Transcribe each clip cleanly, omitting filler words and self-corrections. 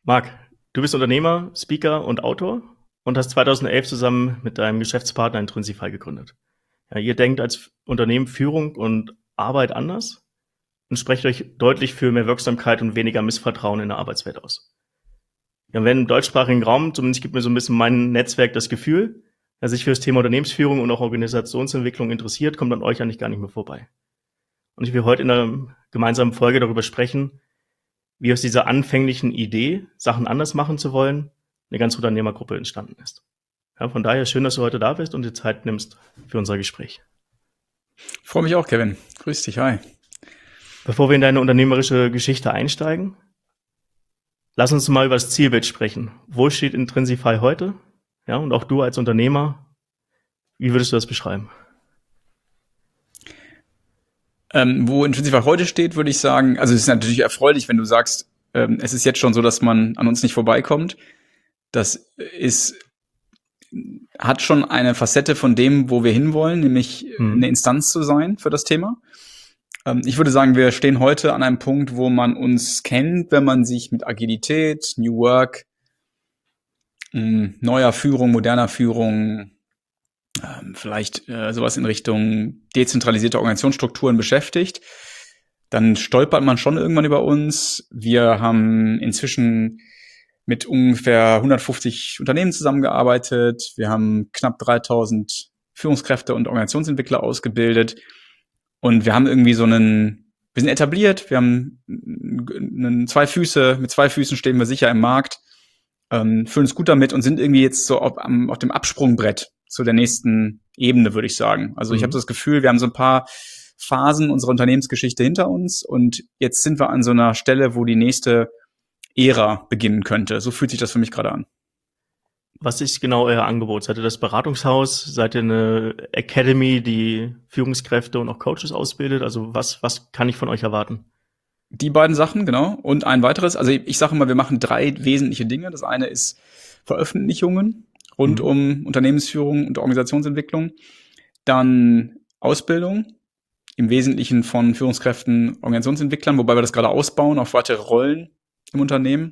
Marc, du bist Unternehmer, Speaker und Autor und hast 2011 zusammen mit deinem Geschäftspartner Intrinsify gegründet. Ja, ihr denkt als Unternehmen Führung und Arbeit anders und sprecht euch deutlich für mehr Wirksamkeit und weniger Missvertrauen in der Arbeitswelt aus. Ja, wenn im deutschsprachigen Raum, zumindest gibt mir so ein bisschen mein Netzwerk das Gefühl, wer sich für das Thema Unternehmensführung und auch Organisationsentwicklung interessiert, kommt an euch eigentlich gar nicht mehr vorbei. Und ich will heute in einer gemeinsamen Folge darüber sprechen, wie aus dieser anfänglichen Idee, Sachen anders machen zu wollen, eine ganze Unternehmergruppe entstanden ist. Ja, von daher schön, dass du heute da bist und dir Zeit nimmst für unser Gespräch. Ich freue mich auch, Kevin. Grüß dich, hi. Bevor wir in deine unternehmerische Geschichte einsteigen, lass uns mal über das Zielbild sprechen. Wo steht Intrinsify heute? Ja, und auch du als Unternehmer, wie würdest du das beschreiben? Wo Intrinsify heute steht, würde ich sagen, also es ist natürlich erfreulich, wenn du sagst, es ist jetzt schon so, dass man an uns nicht vorbeikommt. Das hat schon eine Facette von dem, wo wir hinwollen, nämlich eine Instanz zu sein für das Thema. Ich würde sagen, wir stehen heute an einem Punkt, wo man uns kennt, wenn man sich mit Agilität, New Work, neuer Führung, moderner Führung, vielleicht sowas in Richtung dezentralisierte Organisationsstrukturen beschäftigt, dann stolpert man schon irgendwann über uns. Wir haben inzwischen mit ungefähr 150 Unternehmen zusammengearbeitet. Wir haben knapp 3000 Führungskräfte und Organisationsentwickler ausgebildet. Und wir haben irgendwie wir sind etabliert, wir haben mit 2 Füßen stehen wir sicher im Markt, fühlen uns gut damit und sind irgendwie jetzt so auf dem Absprungbrett zu der nächsten Ebene, würde ich sagen. Also ich habe das Gefühl, wir haben so ein paar Phasen unserer Unternehmensgeschichte hinter uns und jetzt sind wir an so einer Stelle, wo die nächste Ära beginnen könnte. So fühlt sich das für mich gerade an. Was ist genau euer Angebot? Seid ihr das Beratungshaus? Seid ihr eine Academy, die Führungskräfte und auch Coaches ausbildet? Also was kann ich von euch erwarten? Die beiden Sachen, genau. Und ein weiteres, also ich sage mal, wir machen 3 wesentliche Dinge. Das eine ist Veröffentlichungen rund um Unternehmensführung und Organisationsentwicklung. Dann Ausbildung, im Wesentlichen von Führungskräften, Organisationsentwicklern, wobei wir das gerade ausbauen auf weitere Rollen im Unternehmen.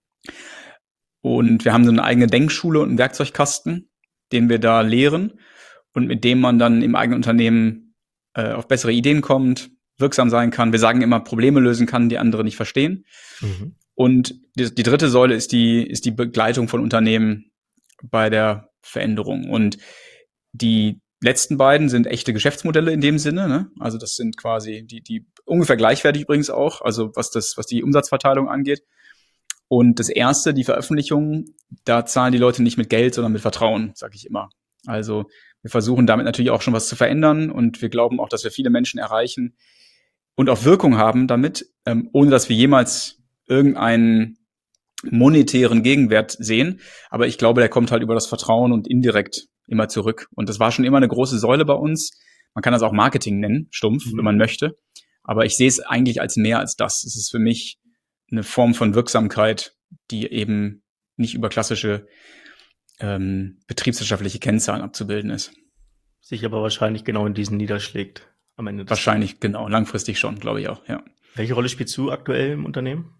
Und wir haben so eine eigene Denkschule und einen Werkzeugkasten, den wir da lehren und mit dem man dann im eigenen Unternehmen auf bessere Ideen kommt, wirksam sein kann. Wir sagen immer, Probleme lösen kann, die andere nicht verstehen. Und die dritte Säule ist die Begleitung von Unternehmen bei der Veränderung. Und die letzten beiden sind echte Geschäftsmodelle in dem Sinne, ne? Also das sind quasi die ungefähr gleichwertig übrigens auch, also was die Umsatzverteilung angeht. Und das erste, die Veröffentlichung, da zahlen die Leute nicht mit Geld, sondern mit Vertrauen, sage ich immer. Also wir versuchen damit natürlich auch schon was zu verändern und wir glauben auch, dass wir viele Menschen erreichen und auch Wirkung haben damit, ohne dass wir jemals irgendeinen monetären Gegenwert sehen. Aber ich glaube, der kommt halt über das Vertrauen und indirekt immer zurück. Und das war schon immer eine große Säule bei uns. Man kann das auch Marketing nennen, stumpf, wenn man möchte. Aber ich sehe es eigentlich als mehr als das. Es ist für mich eine Form von Wirksamkeit, die eben nicht über klassische betriebswirtschaftliche Kennzahlen abzubilden ist. Sich aber wahrscheinlich genau in diesen niederschlägt am Ende des Wahrscheinlich, genau, langfristig schon, glaube ich auch, ja. Welche Rolle spielst du aktuell im Unternehmen?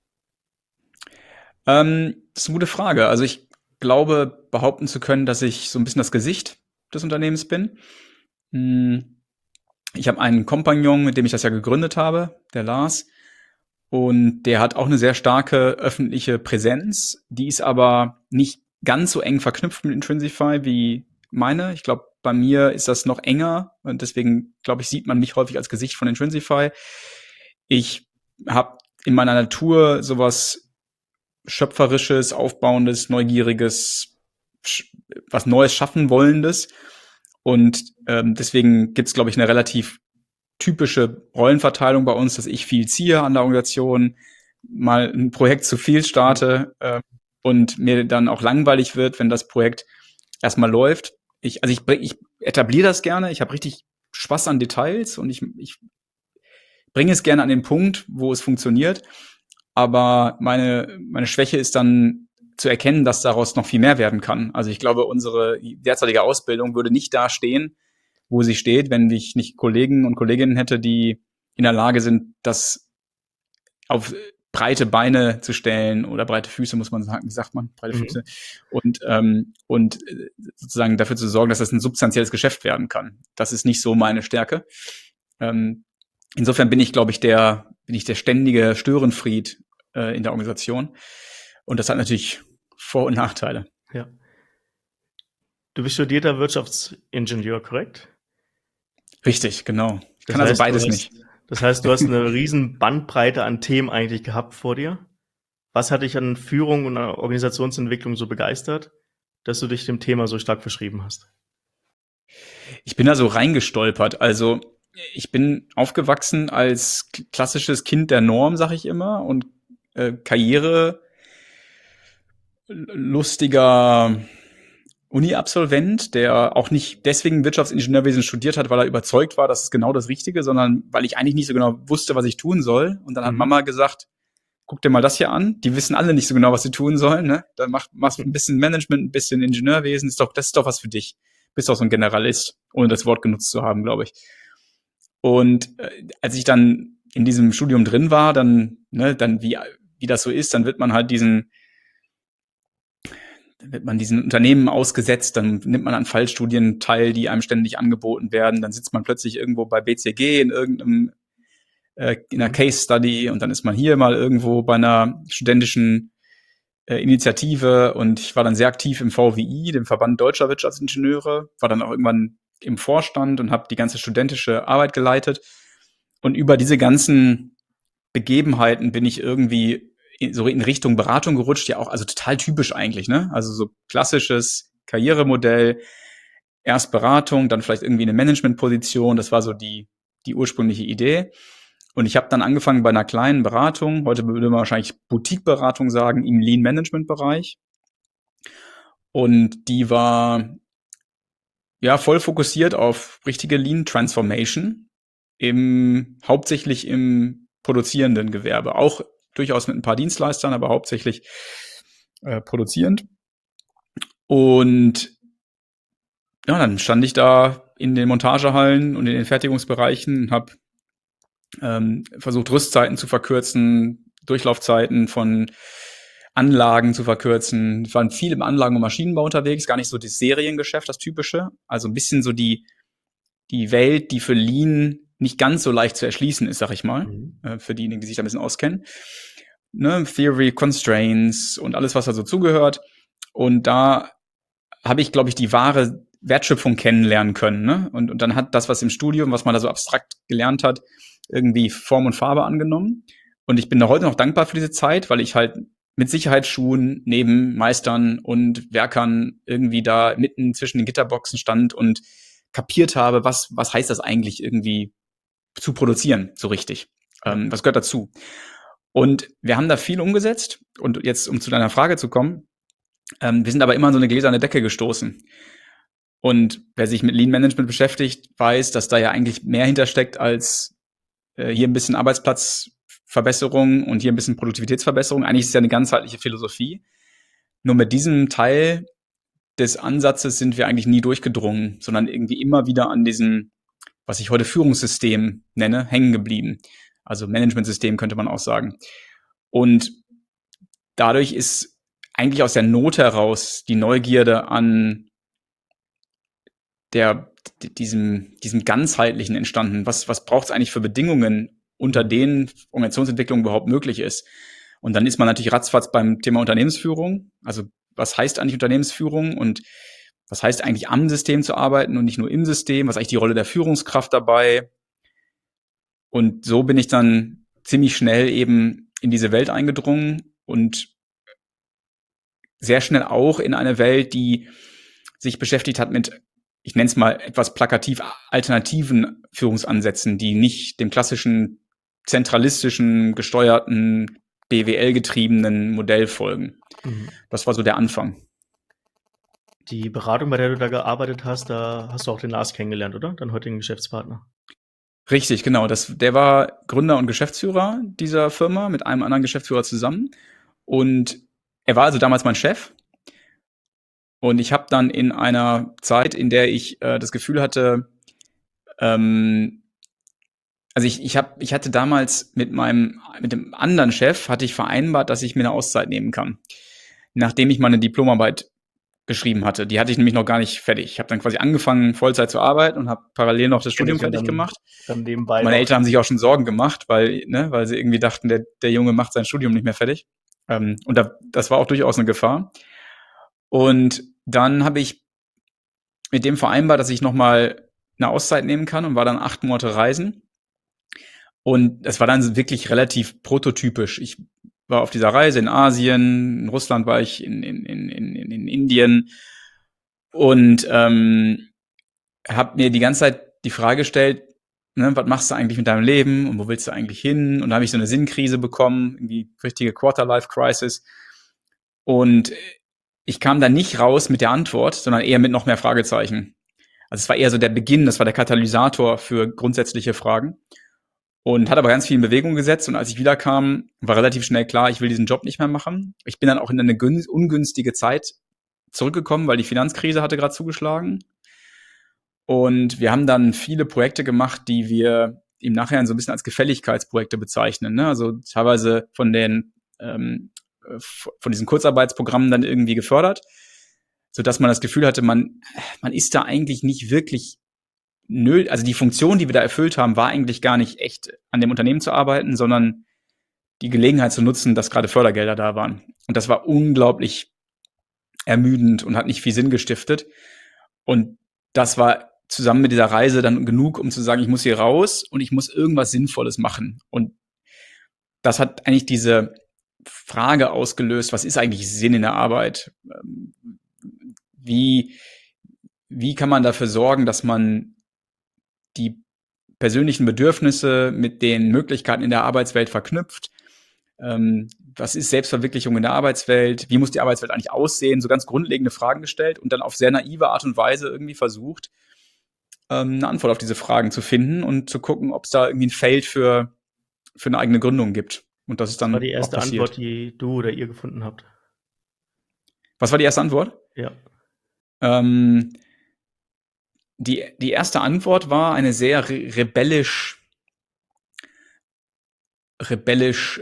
Das ist eine gute Frage. Also ich glaube, behaupten zu können, dass ich so ein bisschen das Gesicht des Unternehmens bin. Ich habe einen Kompagnon, mit dem ich das ja gegründet habe, der Lars. Und der hat auch eine sehr starke öffentliche Präsenz. Die ist aber nicht ganz so eng verknüpft mit Intrinsify wie meine. Ich glaube, bei mir ist das noch enger und deswegen, glaube ich, sieht man mich häufig als Gesicht von Intrinsify. Ich habe in meiner Natur sowas Schöpferisches, Aufbauendes, Neugieriges, was Neues schaffen wollendes. Und deswegen gibt's, glaube ich, eine relativ typische Rollenverteilung bei uns, dass ich viel ziehe an der Organisation, mal ein Projekt zu viel starte und mir dann auch langweilig wird, wenn das Projekt erstmal läuft. Ich etabliere das gerne, ich habe richtig Spaß an Details und ich bringe es gerne an den Punkt, wo es funktioniert. Aber meine Schwäche ist dann zu erkennen, dass daraus noch viel mehr werden kann. Also ich glaube, unsere derzeitige Ausbildung würde nicht da stehen, wo sie steht, wenn ich nicht Kollegen und Kolleginnen hätte, die in der Lage sind, das auf breite Beine zu stellen oder breite Füße, muss man sagen, wie sagt man, breite Füße, und sozusagen dafür zu sorgen, dass das ein substanzielles Geschäft werden kann. Das ist nicht so meine Stärke. Insofern bin ich, glaube ich, der ständige Störenfried in der Organisation. Und das hat natürlich Vor- und Nachteile. Ja. Du bist studierter Wirtschaftsingenieur, korrekt? Richtig, genau. Ich Das kann also heißt, beides nicht. Das heißt, du hast eine riesen Bandbreite an Themen eigentlich gehabt vor dir. Was hat dich an Führung und an Organisationsentwicklung so begeistert, dass du dich dem Thema so stark verschrieben hast? Ich bin da so reingestolpert. Also ich bin aufgewachsen als klassisches Kind der Norm, sag ich immer, und karrierelustiger Uni-Absolvent, der auch nicht deswegen Wirtschaftsingenieurwesen studiert hat, weil er überzeugt war, das ist genau das Richtige, sondern weil ich eigentlich nicht so genau wusste, was ich tun soll. Und dann hat Mama gesagt, guck dir mal das hier an. Die wissen alle nicht so genau, was sie tun sollen. Ne? Dann machst ein bisschen Management, ein bisschen Ingenieurwesen. Das ist doch was für dich. Bist doch so ein Generalist, ohne das Wort genutzt zu haben, glaube ich. Und als ich dann in diesem Studium drin war, dann wie das so ist, dann wird man diesen Unternehmen ausgesetzt, dann nimmt man an Fallstudien teil, die einem ständig angeboten werden, dann sitzt man plötzlich irgendwo bei BCG in einer Case Study und dann ist man hier mal irgendwo bei einer studentischen Initiative und ich war dann sehr aktiv im VWI, dem Verband Deutscher Wirtschaftsingenieure, war dann auch irgendwann im Vorstand und habe die ganze studentische Arbeit geleitet und über diese ganzen Begebenheiten bin ich irgendwie so in Richtung Beratung gerutscht, ja auch, also total typisch eigentlich, ne? Also so klassisches Karrieremodell, erst Beratung, dann vielleicht irgendwie eine Managementposition, das war so die ursprüngliche Idee. Und ich habe dann angefangen bei einer kleinen Beratung, heute würde man wahrscheinlich Boutique-Beratung sagen, im Lean-Management-Bereich. Und die war ja voll fokussiert auf richtige Lean-Transformation, hauptsächlich im produzierenden Gewerbe, auch durchaus mit ein paar Dienstleistern, aber hauptsächlich produzierend. Und ja, dann stand ich da in den Montagehallen und in den Fertigungsbereichen und habe versucht, Rüstzeiten zu verkürzen, Durchlaufzeiten von Anlagen zu verkürzen. Wir waren viel im Anlagen- und Maschinenbau unterwegs, gar nicht so das Seriengeschäft, das Typische. Also ein bisschen so die Welt, die für Lean nicht ganz so leicht zu erschließen ist, sag ich mal, für diejenigen, die sich da ein bisschen auskennen. Ne? Theory, Constraints und alles, was da so zugehört. Und da habe ich, glaube ich, die wahre Wertschöpfung kennenlernen können. Ne? Und dann hat das, was im Studium, was man da so abstrakt gelernt hat, irgendwie Form und Farbe angenommen. Und ich bin da heute noch dankbar für diese Zeit, weil ich halt mit Sicherheitsschuhen neben Meistern und Werkern irgendwie da mitten zwischen den Gitterboxen stand und kapiert habe, was heißt das eigentlich irgendwie zu produzieren, so richtig. Was gehört dazu? Und wir haben da viel umgesetzt. Und jetzt, um zu deiner Frage zu kommen, wir sind aber immer an so eine gläserne Decke gestoßen. Und wer sich mit Lean Management beschäftigt, weiß, dass da ja eigentlich mehr hintersteckt als hier ein bisschen Arbeitsplatzverbesserung und hier ein bisschen Produktivitätsverbesserung. Eigentlich ist es ja eine ganzheitliche Philosophie. Nur mit diesem Teil des Ansatzes sind wir eigentlich nie durchgedrungen, sondern irgendwie immer wieder an diesem, was ich heute Führungssystem nenne, hängen geblieben. Also Managementsystem könnte man auch sagen. Und dadurch ist eigentlich aus der Not heraus die Neugierde an diesem ganzheitlichen entstanden. Was braucht es eigentlich für Bedingungen, unter denen Organisationsentwicklung überhaupt möglich ist? Und dann ist man natürlich ratzfatz beim Thema Unternehmensführung. Also was heißt eigentlich Unternehmensführung und was heißt eigentlich am System zu arbeiten und nicht nur im System? Was ist eigentlich die Rolle der Führungskraft dabei? Und so bin ich dann ziemlich schnell eben in diese Welt eingedrungen und sehr schnell auch in eine Welt, die sich beschäftigt hat mit, ich nenne es mal etwas plakativ, alternativen Führungsansätzen, die nicht dem klassischen zentralistischen, gesteuerten, BWL-getriebenen Modell folgen. Das war so der Anfang. Die Beratung, bei der du da gearbeitet hast, da hast du auch den Lars kennengelernt, oder? Deinen heutigen Geschäftspartner. Richtig, genau. Der war Gründer und Geschäftsführer dieser Firma mit einem anderen Geschäftsführer zusammen. Und er war also damals mein Chef. Und ich habe dann in einer Zeit, in der ich das Gefühl hatte, Also ich hatte damals mit dem anderen Chef hatte ich vereinbart, dass ich mir eine Auszeit nehmen kann, nachdem ich meine Diplomarbeit geschrieben hatte. Die hatte ich nämlich noch gar nicht fertig. Ich habe dann quasi angefangen, Vollzeit zu arbeiten und habe parallel noch das Kenne Studium ich ja fertig gemacht. dann nebenbei Meine noch. Eltern haben sich auch schon Sorgen gemacht, weil sie irgendwie dachten, der Junge macht sein Studium nicht mehr fertig. Und das war auch durchaus eine Gefahr. Und dann habe ich mit dem vereinbart, dass ich nochmal eine Auszeit nehmen kann und war dann 8 Monate reisen. Und es war dann wirklich relativ prototypisch. Ich war auf dieser Reise in Asien, in Russland war ich, in Indien und habe mir die ganze Zeit die Frage gestellt, ne, was machst du eigentlich mit deinem Leben und wo willst du eigentlich hin? Und da habe ich so eine Sinnkrise bekommen, irgendwie richtige Quarter-Life-Crisis. Und ich kam da nicht raus mit der Antwort, sondern eher mit noch mehr Fragezeichen. Also es war eher so der Beginn, das war der Katalysator für grundsätzliche Fragen. Und hat aber ganz viel in Bewegung gesetzt. Und als ich wiederkam, war relativ schnell klar, ich will diesen Job nicht mehr machen. Ich bin dann auch in eine ungünstige Zeit zurückgekommen, weil die Finanzkrise hatte gerade zugeschlagen. Und wir haben dann viele Projekte gemacht, die wir im Nachhinein so ein bisschen als Gefälligkeitsprojekte bezeichnen. Ne? Also teilweise von diesen Kurzarbeitsprogrammen dann irgendwie gefördert, sodass man das Gefühl hatte, man ist da eigentlich nicht wirklich also die Funktion, die wir da erfüllt haben, war eigentlich gar nicht echt an dem Unternehmen zu arbeiten, sondern die Gelegenheit zu nutzen, dass gerade Fördergelder da waren. Und das war unglaublich ermüdend und hat nicht viel Sinn gestiftet. Und das war zusammen mit dieser Reise dann genug, um zu sagen, ich muss hier raus und ich muss irgendwas Sinnvolles machen. Und das hat eigentlich diese Frage ausgelöst, was ist eigentlich Sinn in der Arbeit? Wie, wie kann man dafür sorgen, dass man die persönlichen Bedürfnisse mit den Möglichkeiten in der Arbeitswelt verknüpft? Was ist Selbstverwirklichung in der Arbeitswelt? Wie muss die Arbeitswelt eigentlich aussehen? So ganz grundlegende Fragen gestellt und dann auf sehr naive Art und Weise irgendwie versucht, eine Antwort auf diese Fragen zu finden und zu gucken, ob es da irgendwie ein Feld für eine eigene Gründung gibt. Und das ist Das war dann die auch erste passiert. Antwort, die du oder ihr gefunden habt. Was war die erste Antwort? Ja. Ähm, die erste Antwort war eine sehr rebellisch,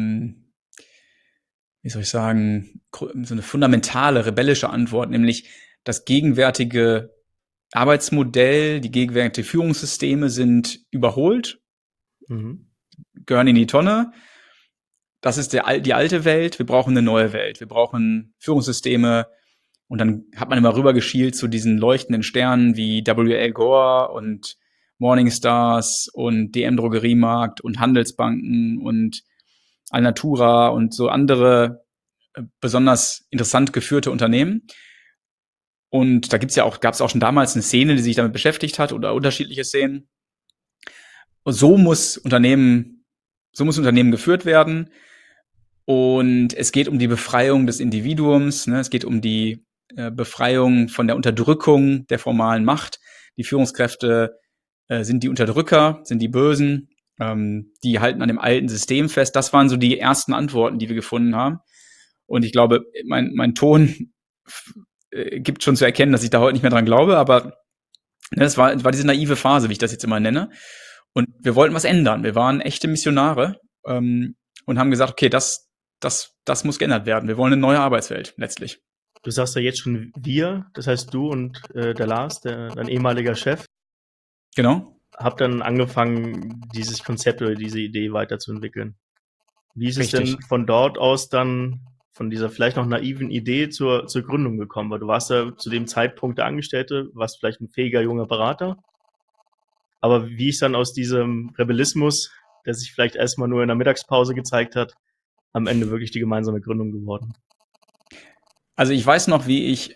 wie soll ich sagen, so eine fundamentale rebellische Antwort, nämlich das gegenwärtige Arbeitsmodell, die gegenwärtigen Führungssysteme sind überholt, Mhm. gehören in die Tonne. Das ist die alte Welt. Wir brauchen eine neue Welt. Wir brauchen Führungssysteme. Und dann hat man immer rüber geschielt zu diesen leuchtenden Sternen wie W.L. Gore und Morningstars und DM Drogeriemarkt und Handelsbanken und Alnatura und so andere besonders interessant geführte Unternehmen. Und da gab es auch schon damals eine Szene, die sich damit beschäftigt hat oder unterschiedliche Szenen. Und so muss Unternehmen geführt werden. Und es geht um die Befreiung des Individuums, ne? Es geht um die Befreiung von der Unterdrückung der formalen Macht. Die Führungskräfte sind die Unterdrücker, sind die Bösen, die halten an dem alten System fest. Das waren so die ersten Antworten, die wir gefunden haben. Und ich glaube, mein Ton gibt schon zu erkennen, dass ich da heute nicht mehr dran glaube, aber ne, das war diese naive Phase, wie ich das jetzt immer nenne. Und wir wollten was ändern. Wir waren echte Missionare und haben gesagt, okay, das muss geändert werden. Wir wollen eine neue Arbeitswelt letztlich. Du sagst ja jetzt schon wir, das heißt du und der Lars, dein ehemaliger Chef, Genau. habt dann angefangen, dieses Konzept oder diese Idee weiterzuentwickeln. Wie ist es Richtig. denn von dort aus dann, von dieser vielleicht noch naiven Idee zur Gründung gekommen? Weil du warst ja zu dem Zeitpunkt der Angestellte, warst vielleicht ein fähiger junger Berater. Aber wie ist dann aus diesem Rebellismus, der sich vielleicht erstmal nur in der Mittagspause gezeigt hat, am Ende wirklich die gemeinsame Gründung geworden? Also ich weiß noch, wie ich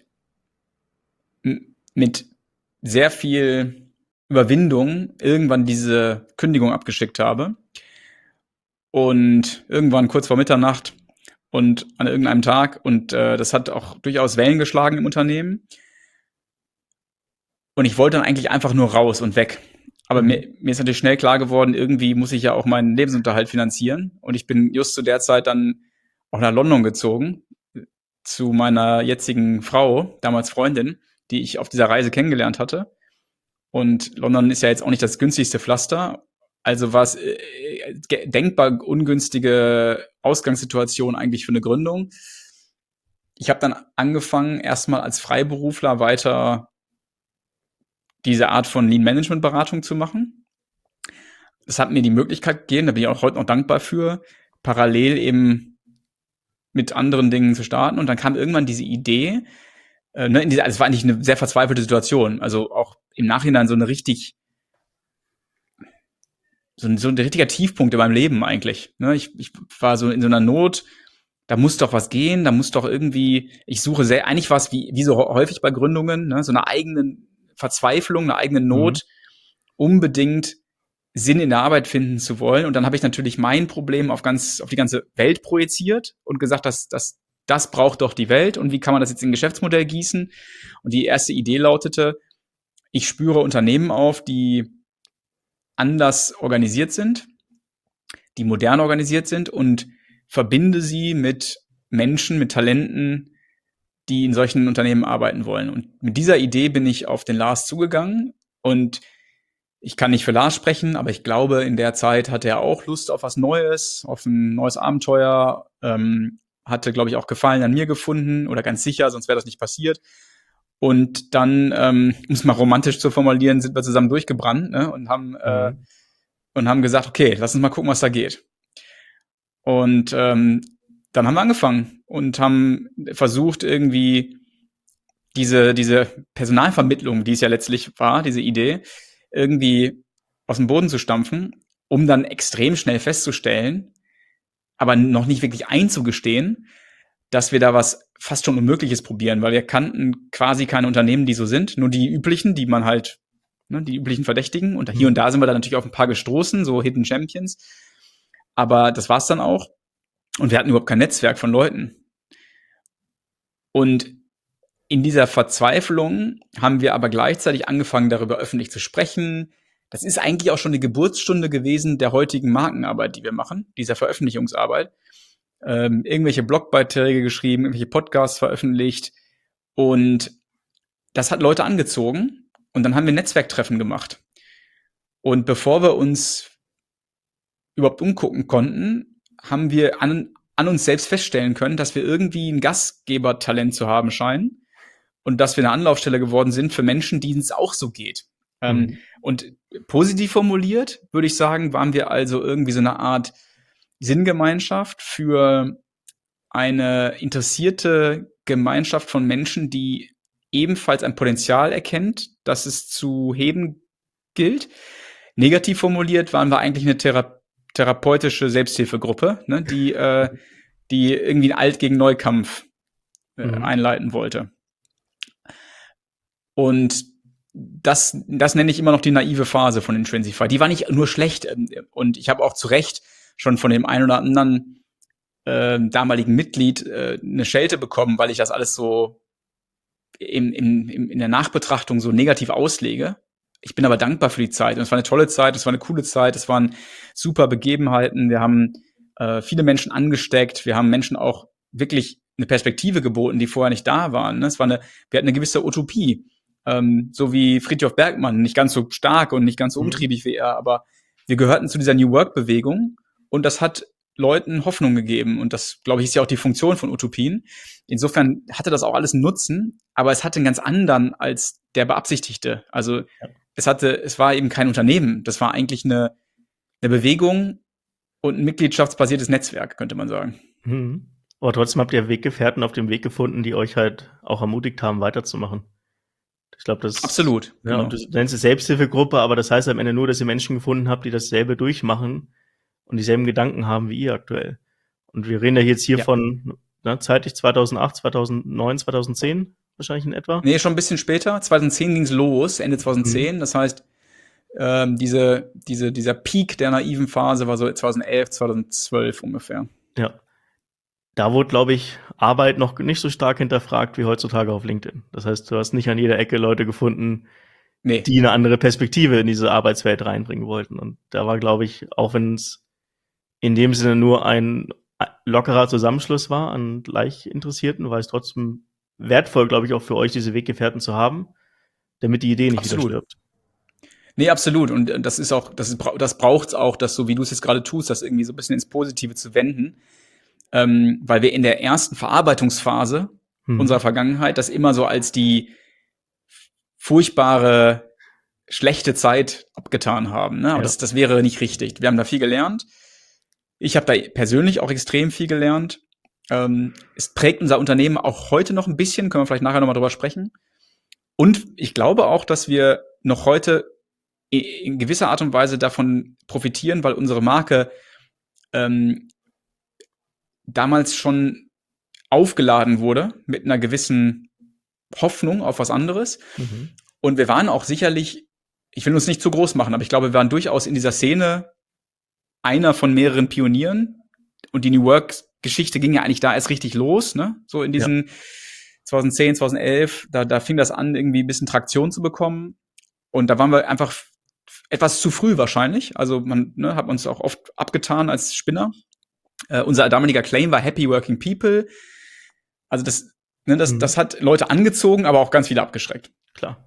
mit sehr viel Überwindung irgendwann diese Kündigung abgeschickt habe. Und irgendwann kurz vor Mitternacht und an irgendeinem Tag. Und das hat auch durchaus Wellen geschlagen im Unternehmen. Und ich wollte dann eigentlich einfach nur raus und weg. Aber mir ist natürlich schnell klar geworden, irgendwie muss ich ja auch meinen Lebensunterhalt finanzieren. Und ich bin just zu der Zeit dann auch nach London gezogen, zu meiner jetzigen Frau, damals Freundin, die ich auf dieser Reise kennengelernt hatte. Und London ist ja jetzt auch nicht das günstigste Pflaster. Also was denkbar ungünstige Ausgangssituation eigentlich für eine Gründung. Ich habe dann angefangen, erstmal als Freiberufler weiter diese Art von Lean-Management-Beratung zu machen. Das hat mir die Möglichkeit gegeben, da bin ich auch heute noch dankbar für, parallel eben mit anderen Dingen zu starten. Und dann kam irgendwann diese Idee, es war eigentlich eine sehr verzweifelte Situation. Also auch im Nachhinein so ein richtiger Tiefpunkt in meinem Leben eigentlich. Ne, ich war so in so einer Not, da muss doch was gehen, da muss doch irgendwie, ich suche eigentlich was wie so häufig bei Gründungen, ne, so eine eigene Verzweiflung, eine eigene Not, unbedingt Sinn in der Arbeit finden zu wollen. Und dann habe ich natürlich mein Problem auf die ganze Welt projiziert und gesagt, das braucht doch die Welt und wie kann man das jetzt in ein Geschäftsmodell gießen? Und die erste Idee lautete, ich spüre Unternehmen auf, die anders organisiert sind, die modern organisiert sind und verbinde sie mit Menschen, mit Talenten, die in solchen Unternehmen arbeiten wollen. Und mit dieser Idee bin ich auf den Lars zugegangen und ich kann nicht für Lars sprechen, aber ich glaube, in der Zeit hatte er auch Lust auf was Neues, auf ein neues Abenteuer, hatte, glaube ich, auch Gefallen an mir gefunden oder ganz sicher, sonst wäre das nicht passiert. Und dann, um es mal romantisch zu formulieren, sind wir zusammen durchgebrannt, ne, und haben gesagt, okay, lass uns mal gucken, was da geht. Und dann haben wir angefangen und haben versucht, irgendwie diese Personalvermittlung, die es ja letztlich war, diese Idee, irgendwie aus dem Boden zu stampfen, um dann extrem schnell festzustellen, aber noch nicht wirklich einzugestehen, dass wir da was fast schon Unmögliches probieren, weil wir kannten quasi keine Unternehmen, die so sind, nur die üblichen, die man halt, ne, die üblichen Verdächtigen. Und hier und da sind wir dann natürlich auf ein paar gestoßen, so Hidden Champions. Aber das war's dann auch. Und wir hatten überhaupt kein Netzwerk von Leuten. Und in dieser Verzweiflung haben wir aber gleichzeitig angefangen, darüber öffentlich zu sprechen. Das ist eigentlich auch schon die Geburtsstunde gewesen der heutigen Markenarbeit, die wir machen, dieser Veröffentlichungsarbeit. Irgendwelche Blogbeiträge geschrieben, irgendwelche Podcasts veröffentlicht. Und das hat Leute angezogen. Und dann haben wir Netzwerktreffen gemacht. Und bevor wir uns überhaupt umgucken konnten, haben wir an uns selbst feststellen können, dass wir irgendwie ein Gastgebertalent zu haben scheinen und dass wir eine Anlaufstelle geworden sind für Menschen, denen es auch so geht. Und positiv formuliert, würde ich sagen, waren wir also irgendwie so eine Art Sinngemeinschaft für eine interessierte Gemeinschaft von Menschen, die ebenfalls ein Potenzial erkennt, das es zu heben gilt. Negativ formuliert waren wir eigentlich eine therapeutische Selbsthilfegruppe, ne, die irgendwie einen Alt gegen Neukampf einleiten wollte. Und das nenne ich immer noch die naive Phase von Intrinsify. Die war nicht nur schlecht und ich habe auch zu Recht schon von dem einen oder anderen damaligen Mitglied eine Schelte bekommen, weil ich das alles so in der Nachbetrachtung so negativ auslege. Ich bin aber dankbar für die Zeit. Und es war eine tolle Zeit, es war eine coole Zeit, es waren super Begebenheiten. Wir haben viele Menschen angesteckt, wir haben Menschen auch wirklich eine Perspektive geboten, die vorher nicht da waren. Wir hatten eine gewisse Utopie, so wie Frithjof Bergmann, nicht ganz so stark und nicht ganz so umtriebig wie er, aber wir gehörten zu dieser New Work-Bewegung und das hat Leuten Hoffnung gegeben. Und das, glaube ich, ist ja auch die Funktion von Utopien. Insofern hatte das auch alles einen Nutzen, aber es hatte einen ganz anderen als der beabsichtigte. Also es war eben kein Unternehmen. Das war eigentlich eine Bewegung und ein mitgliedschaftsbasiertes Netzwerk, könnte man sagen. Aber trotzdem habt ihr Weggefährten auf dem Weg gefunden, die euch halt auch ermutigt haben, weiterzumachen. Ich glaube, das absolut. Ja, genau. Du nennst es Selbsthilfegruppe, aber das heißt am Ende nur, dass ihr Menschen gefunden habt, die dasselbe durchmachen und dieselben Gedanken haben wie ihr aktuell. Und wir reden ja jetzt hier von zeitlich 2008, 2009, 2010 wahrscheinlich in etwa. Nee, schon ein bisschen später. 2010 ging's los, Ende 2010. Das heißt, dieser Peak der naiven Phase war so 2011, 2012 ungefähr. Ja. Da wurde, glaube ich, Arbeit noch nicht so stark hinterfragt wie heutzutage auf LinkedIn. Das heißt, du hast nicht an jeder Ecke Leute gefunden, die eine andere Perspektive in diese Arbeitswelt reinbringen wollten. Und da war, glaube ich, auch wenn es in dem Sinne nur ein lockerer Zusammenschluss war an Gleichinteressierten, war es trotzdem wertvoll, glaube ich, auch für euch, diese Weggefährten zu haben, damit die Idee nicht wieder stirbt. Nee, absolut. Und das ist auch, das braucht's auch, das so wie du es jetzt gerade tust, das irgendwie so ein bisschen ins Positive zu wenden. Weil wir in der ersten Verarbeitungsphase unserer Mhm. Vergangenheit das immer so als die furchtbare, schlechte Zeit abgetan haben. Ne? Aber Ja. das wäre nicht richtig. Wir haben da viel gelernt. Ich habe da persönlich auch extrem viel gelernt. Es prägt unser Unternehmen auch heute noch ein bisschen, können wir vielleicht nachher nochmal drüber sprechen. Und ich glaube auch, dass wir noch heute in gewisser Art und Weise davon profitieren, weil unsere Marke ähm, damals schon aufgeladen wurde mit einer gewissen Hoffnung auf was anderes. Mhm. Und wir waren auch sicherlich, ich will uns nicht zu groß machen, aber ich glaube, wir waren durchaus in dieser Szene einer von mehreren Pionieren. Und die New Work-Geschichte ging ja eigentlich da erst richtig los, ne? So in Ja. diesen 2010, 2011, da fing das an, irgendwie ein bisschen Traktion zu bekommen. Und da waren wir einfach etwas zu früh wahrscheinlich. Also man hat uns auch oft abgetan als Spinner. Unser damaliger Claim war Happy Working People. Also das Mhm. hat Leute angezogen, aber auch ganz viele abgeschreckt. Klar.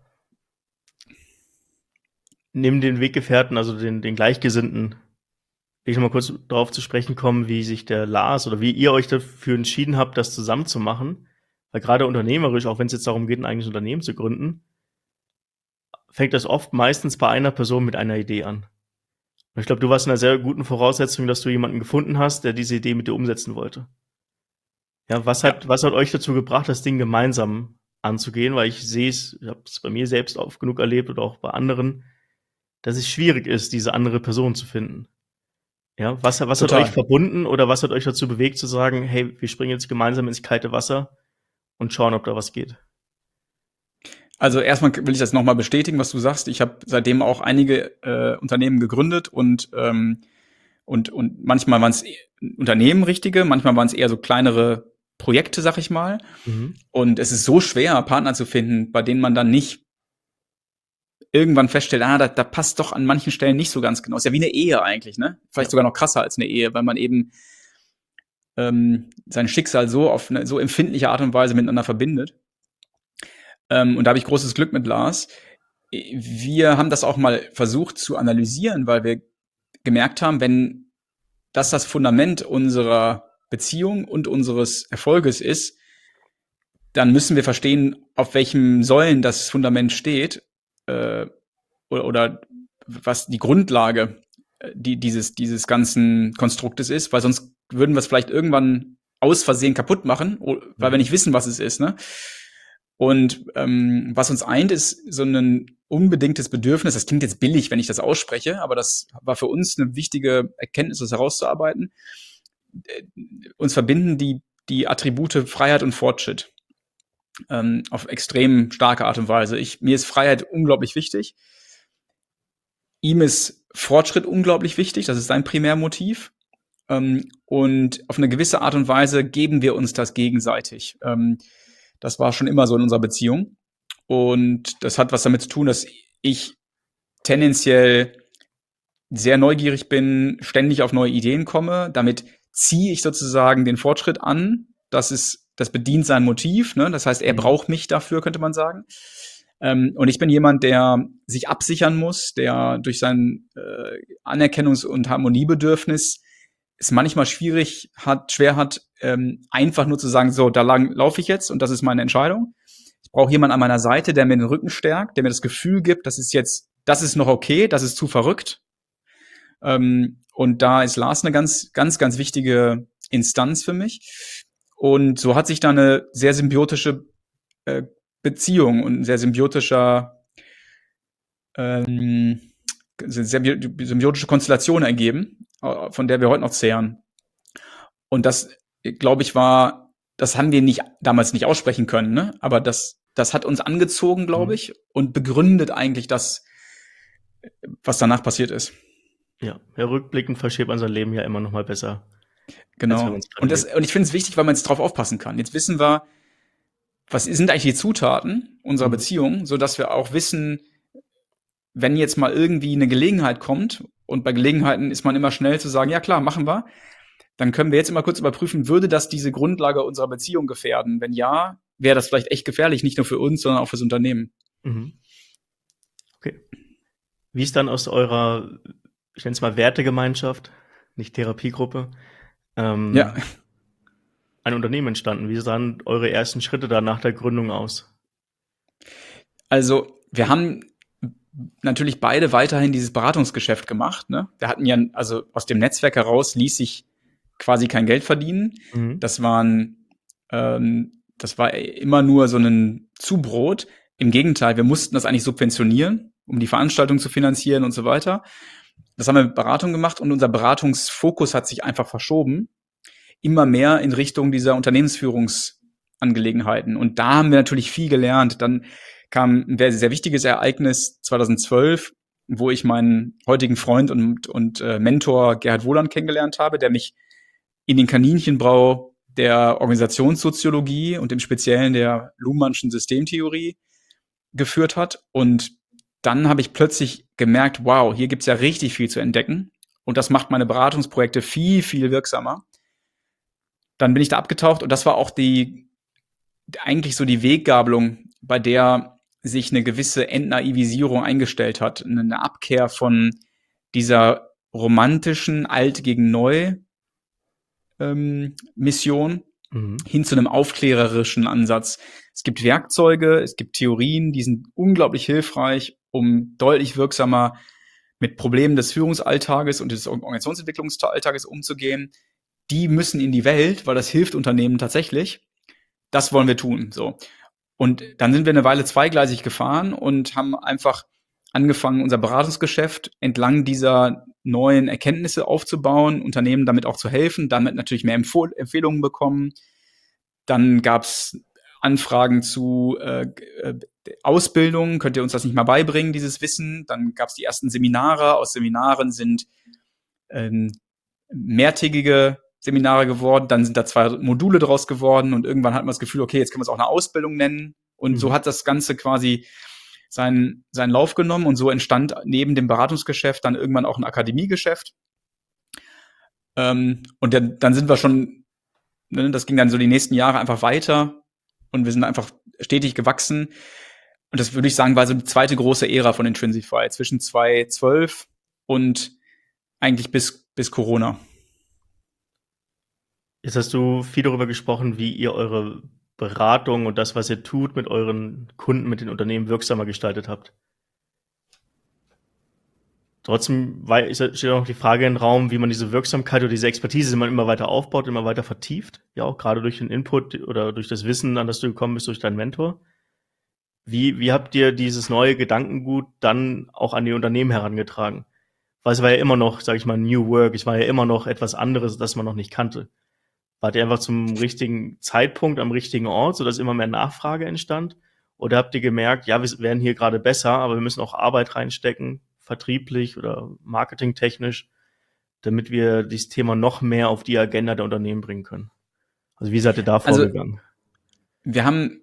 Neben den Weggefährten, also den Gleichgesinnten, will ich noch mal kurz darauf zu sprechen kommen, wie sich der Lars oder wie ihr euch dafür entschieden habt, das zusammen zu machen. Weil gerade unternehmerisch, auch wenn es jetzt darum geht, ein eigenes Unternehmen zu gründen, fängt das oft meistens bei einer Person mit einer Idee an. Und ich glaube, du warst in einer sehr guten Voraussetzung, dass du jemanden gefunden hast, der diese Idee mit dir umsetzen wollte. Ja, Ja, was hat euch dazu gebracht, das Ding gemeinsam anzugehen? Weil ich sehe es, ich habe es bei mir selbst oft genug erlebt oder auch bei anderen, dass es schwierig ist, diese andere Person zu finden. Ja, was hat euch total. verbunden oder was hat euch dazu bewegt zu sagen: „Hey, wir springen jetzt gemeinsam ins kalte Wasser und schauen, ob da was geht?“ Also erstmal will ich das nochmal bestätigen, was du sagst. Ich habe seitdem auch einige Unternehmen gegründet und manchmal waren es Unternehmen richtige, manchmal waren es eher so kleinere Projekte, sag ich mal. Mhm. Und es ist so schwer, Partner zu finden, bei denen man dann nicht irgendwann feststellt, da passt doch an manchen Stellen nicht so ganz genau. Ist ja wie eine Ehe eigentlich, ne? Vielleicht Ja. sogar noch krasser als eine Ehe, weil man eben sein Schicksal so auf eine so empfindliche Art und Weise miteinander verbindet. Und da habe ich großes Glück mit Lars. Wir haben das auch mal versucht zu analysieren, weil wir gemerkt haben, wenn das Fundament unserer Beziehung und unseres Erfolges ist, dann müssen wir verstehen, auf welchem Säulen das Fundament steht äh, oder was die Grundlage dieses ganzen Konstruktes ist, weil sonst würden wir es vielleicht irgendwann aus Versehen kaputt machen, weil wir Mhm. nicht wissen, was es ist. Ne? Und was uns eint, ist so ein unbedingtes Bedürfnis. Das klingt jetzt billig, wenn ich das ausspreche, aber das war für uns eine wichtige Erkenntnis, das herauszuarbeiten. Uns verbinden die Attribute Freiheit und Fortschritt auf extrem starke Art und Weise. Mir ist Freiheit unglaublich wichtig. Ihm ist Fortschritt unglaublich wichtig. Das ist sein Primärmotiv. Und auf eine gewisse Art und Weise geben wir uns das gegenseitig. Das war schon immer so in unserer Beziehung. Und das hat was damit zu tun, dass ich tendenziell sehr neugierig bin, ständig auf neue Ideen komme. Damit ziehe ich sozusagen den Fortschritt an. Das bedient sein Motiv. Ne? Das heißt, er Mhm. braucht mich dafür, könnte man sagen. Und ich bin jemand, der sich absichern muss, der durch sein Anerkennungs- und Harmoniebedürfnis es manchmal schwer hat, einfach nur zu sagen, so, da lang laufe ich jetzt und das ist meine Entscheidung. Ich brauche jemanden an meiner Seite, der mir den Rücken stärkt, der mir das Gefühl gibt, das ist noch okay, das ist zu verrückt. Und da ist Lars eine ganz wichtige Instanz für mich. Und so hat sich da eine sehr symbiotische äh, Beziehung und ein sehr ähm, symbiotische Konstellation ergeben, von der wir heute noch zehren. Und das, glaube ich, das haben wir damals nicht aussprechen können, ne? Aber das hat uns angezogen, glaube Mhm. ich, und begründet eigentlich das, was danach passiert ist. Ja. Ja, rückblickend versteht man sein Leben ja immer noch mal besser, als wenn Genau. man's grade lebt. Und ich finde es wichtig, weil man jetzt drauf aufpassen kann. Jetzt wissen wir, was sind eigentlich die Zutaten unserer Mhm. Beziehung, so dass wir auch wissen, wenn jetzt mal irgendwie eine Gelegenheit kommt, und bei Gelegenheiten ist man immer schnell zu sagen, ja klar, machen wir, dann können wir jetzt immer kurz überprüfen, würde das diese Grundlage unserer Beziehung gefährden? Wenn ja, wäre das vielleicht echt gefährlich, nicht nur für uns, sondern auch fürs Unternehmen. Mhm. Okay. Wie ist dann aus eurer, ich nenne es mal Wertegemeinschaft, nicht Therapiegruppe, Ja, ähm, ein Unternehmen entstanden? Wie sahen eure ersten Schritte da nach der Gründung aus? also wir haben natürlich beide weiterhin dieses Beratungsgeschäft gemacht. Ne? Wir hatten ja, also aus dem Netzwerk heraus ließ sich quasi kein Geld verdienen. Mhm. Das war immer nur so ein Zubrot. Im Gegenteil, wir mussten das eigentlich subventionieren, um die Veranstaltung zu finanzieren und so weiter. Das haben wir mit Beratung gemacht und unser Beratungsfokus hat sich einfach verschoben, immer mehr in Richtung dieser Unternehmensführungsangelegenheiten. Und da haben wir natürlich viel gelernt. Dann kam ein sehr, sehr wichtiges Ereignis 2012, wo ich meinen heutigen Freund und Mentor Gerhard Wohland kennengelernt habe, der mich in den Kaninchenbrau der Organisationssoziologie und im Speziellen der Luhmannschen Systemtheorie geführt hat. Und dann habe ich plötzlich gemerkt, wow, hier gibt's ja richtig viel zu entdecken. Und das macht meine Beratungsprojekte viel, viel wirksamer. Dann bin ich da abgetaucht und das war auch eigentlich so die Weggabelung, bei der sich eine gewisse Entnaivisierung eingestellt hat. Eine Abkehr von dieser romantischen Alt gegen Neu Mission Mhm. hin zu einem aufklärerischen Ansatz. Es gibt Werkzeuge, es gibt Theorien, die sind unglaublich hilfreich, um deutlich wirksamer mit Problemen des Führungsalltages und des Organisationsentwicklungsalltages umzugehen. Die müssen in die Welt, weil das hilft Unternehmen tatsächlich. Das wollen wir tun, so. Und dann sind wir eine Weile zweigleisig gefahren und haben einfach angefangen, unser Beratungsgeschäft entlang dieser neuen Erkenntnisse aufzubauen, Unternehmen damit auch zu helfen, damit natürlich mehr Empfehlungen bekommen. Dann gab's Anfragen zu Ausbildung, könnt ihr uns das nicht mal beibringen, dieses Wissen? Dann gab's die ersten Seminare. Aus Seminaren sind ähm, mehrtägige Seminare geworden, dann sind da 2 Module draus geworden und irgendwann hat man das Gefühl, okay, jetzt können wir es auch eine Ausbildung nennen. Und so Mhm. hat das Ganze quasi seinen Lauf genommen und so entstand neben dem Beratungsgeschäft dann irgendwann auch ein Akademiegeschäft. Und dann sind wir schon, ne, das ging dann so die nächsten Jahre einfach weiter und wir sind einfach stetig gewachsen. Und das würde ich sagen, war so die zweite große Ära von Intrinsify zwischen 2012 und eigentlich bis Corona. Jetzt hast du viel darüber gesprochen, wie ihr eure Beratung und das, was ihr tut, mit euren Kunden, mit den Unternehmen wirksamer gestaltet habt. Trotzdem steht auch noch die Frage im Raum, wie man diese Wirksamkeit oder diese Expertise immer weiter aufbaut, immer weiter vertieft. Ja, auch gerade durch den Input oder durch das Wissen, an das du gekommen bist, durch deinen Mentor. Wie habt ihr dieses neue Gedankengut dann auch an die Unternehmen herangetragen? Weil es war ja immer noch, sage ich mal, New Work, es war ja immer noch etwas anderes, das man noch nicht kannte. Wart ihr einfach zum richtigen Zeitpunkt am richtigen Ort, sodass immer mehr Nachfrage entstand? Oder habt ihr gemerkt, ja, wir werden hier gerade besser, aber wir müssen auch Arbeit reinstecken, vertrieblich oder marketingtechnisch, damit wir dieses Thema noch mehr auf die Agenda der Unternehmen bringen können? Also wie seid ihr da Also vorgegangen? wir haben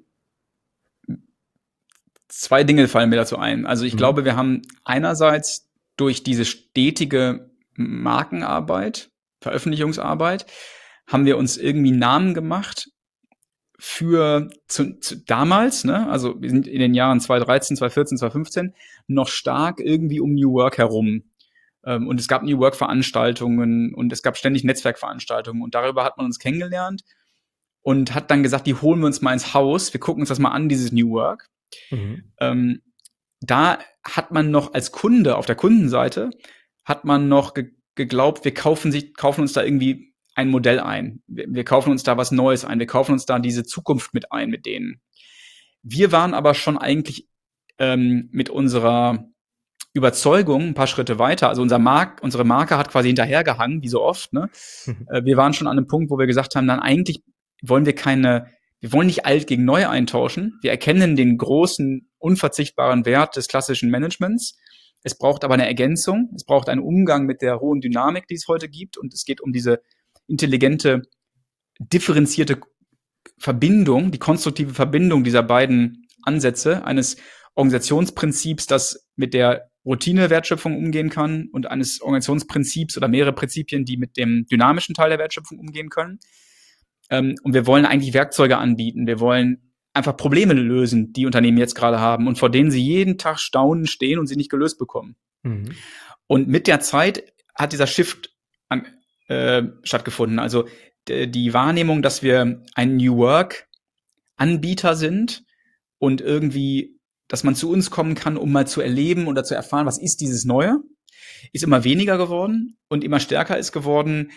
2 Dinge fallen mir dazu ein. Also ich Mhm. glaube, wir haben einerseits durch diese stetige Markenarbeit, Veröffentlichungsarbeit, haben wir uns irgendwie Namen gemacht für damals, ne? Also wir sind in den Jahren 2013, 2014, 2015 noch stark irgendwie um New Work herum. Und es gab New Work Veranstaltungen und es gab ständig Netzwerkveranstaltungen und darüber hat man uns kennengelernt und hat dann gesagt, die holen wir uns mal ins Haus, wir gucken uns das mal an, dieses New Work. Mhm. Ähm, Da hat man noch als Kunde, auf der Kundenseite, hat man noch geglaubt, wir kaufen uns da irgendwie ein Modell ein. Wir kaufen uns da was Neues ein. Wir kaufen uns da diese Zukunft mit ein mit denen. Wir waren aber schon eigentlich mit unserer Überzeugung ein paar Schritte weiter. Also unsere Marke hat quasi hinterhergehangen, wie so oft. Ne? Wir waren schon an einem Punkt, wo wir gesagt haben, dann eigentlich wollen wir wollen nicht alt gegen neu eintauschen. Wir erkennen den großen, unverzichtbaren Wert des klassischen Managements. Es braucht aber eine Ergänzung. Es braucht einen Umgang mit der hohen Dynamik, die es heute gibt. Und es geht um diese intelligente, differenzierte Verbindung, die konstruktive Verbindung dieser beiden Ansätze eines Organisationsprinzips, das mit der Routine-Wertschöpfung umgehen kann und eines Organisationsprinzips oder mehrere Prinzipien, die mit dem dynamischen Teil der Wertschöpfung umgehen können. Und wir wollen eigentlich Werkzeuge anbieten. Wir wollen einfach Probleme lösen, die Unternehmen jetzt gerade haben und vor denen sie jeden Tag staunend stehen und sie nicht gelöst bekommen. Mhm. Und mit der Zeit hat dieser Shift stattgefunden. Also die Wahrnehmung, dass wir ein New Work Anbieter sind und irgendwie, dass man zu uns kommen kann, um mal zu erleben oder zu erfahren, was ist dieses Neue, ist immer weniger geworden und immer stärker ist geworden.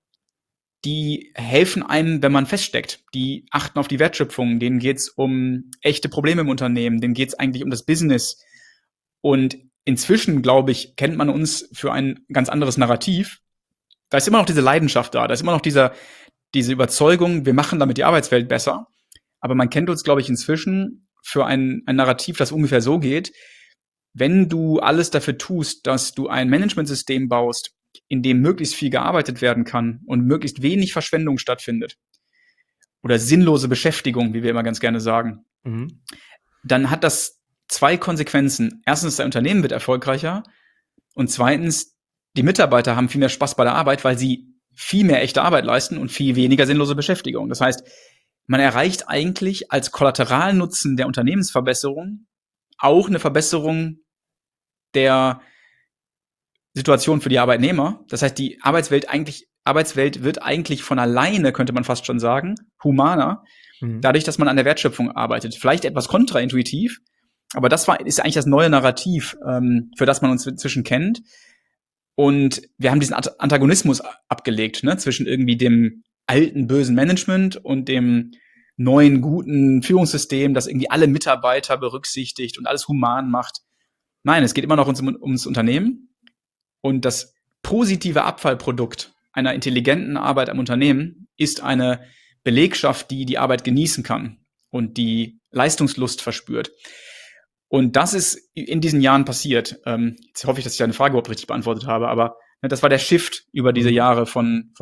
Die helfen einem, wenn man feststeckt. Die achten auf die Wertschöpfung. Denen geht's um echte Probleme im Unternehmen. Denen geht's eigentlich um das Business. Und inzwischen, glaube ich, kennt man uns für ein ganz anderes Narrativ. Da ist immer noch diese Leidenschaft da. Da ist immer noch diese Überzeugung, wir machen damit die Arbeitswelt besser. Aber man kennt uns, glaube ich, inzwischen für ein Narrativ, das ungefähr so geht: Wenn du alles dafür tust, dass du ein Managementsystem baust, in dem möglichst viel gearbeitet werden kann und möglichst wenig Verschwendung stattfindet oder sinnlose Beschäftigung, wie wir immer ganz gerne sagen, Mhm. dann hat das zwei Konsequenzen. Erstens, dein Unternehmen wird erfolgreicher und zweitens, die Mitarbeiter haben viel mehr Spaß bei der Arbeit, weil sie viel mehr echte Arbeit leisten und viel weniger sinnlose Beschäftigung. Das heißt, man erreicht eigentlich als Kollateralnutzen der Unternehmensverbesserung auch eine Verbesserung der Situation für die Arbeitnehmer. Das heißt, die Arbeitswelt wird eigentlich von alleine, könnte man fast schon sagen, humaner, Mhm. dadurch, dass man an der Wertschöpfung arbeitet. Vielleicht etwas kontraintuitiv, aber ist eigentlich das neue Narrativ, für das man uns inzwischen kennt. Und wir haben diesen Antagonismus abgelegt, ne, zwischen irgendwie dem alten bösen Management und dem neuen guten Führungssystem, das irgendwie alle Mitarbeiter berücksichtigt und alles human macht. Nein, es geht immer noch ums Unternehmen. Und das positive Abfallprodukt einer intelligenten Arbeit am Unternehmen ist eine Belegschaft, die die Arbeit genießen kann und die Leistungslust verspürt. Und das ist in diesen Jahren passiert. Jetzt hoffe ich, dass ich deine Frage überhaupt richtig beantwortet habe, aber ne, das war der Shift über diese Mhm. Jahre von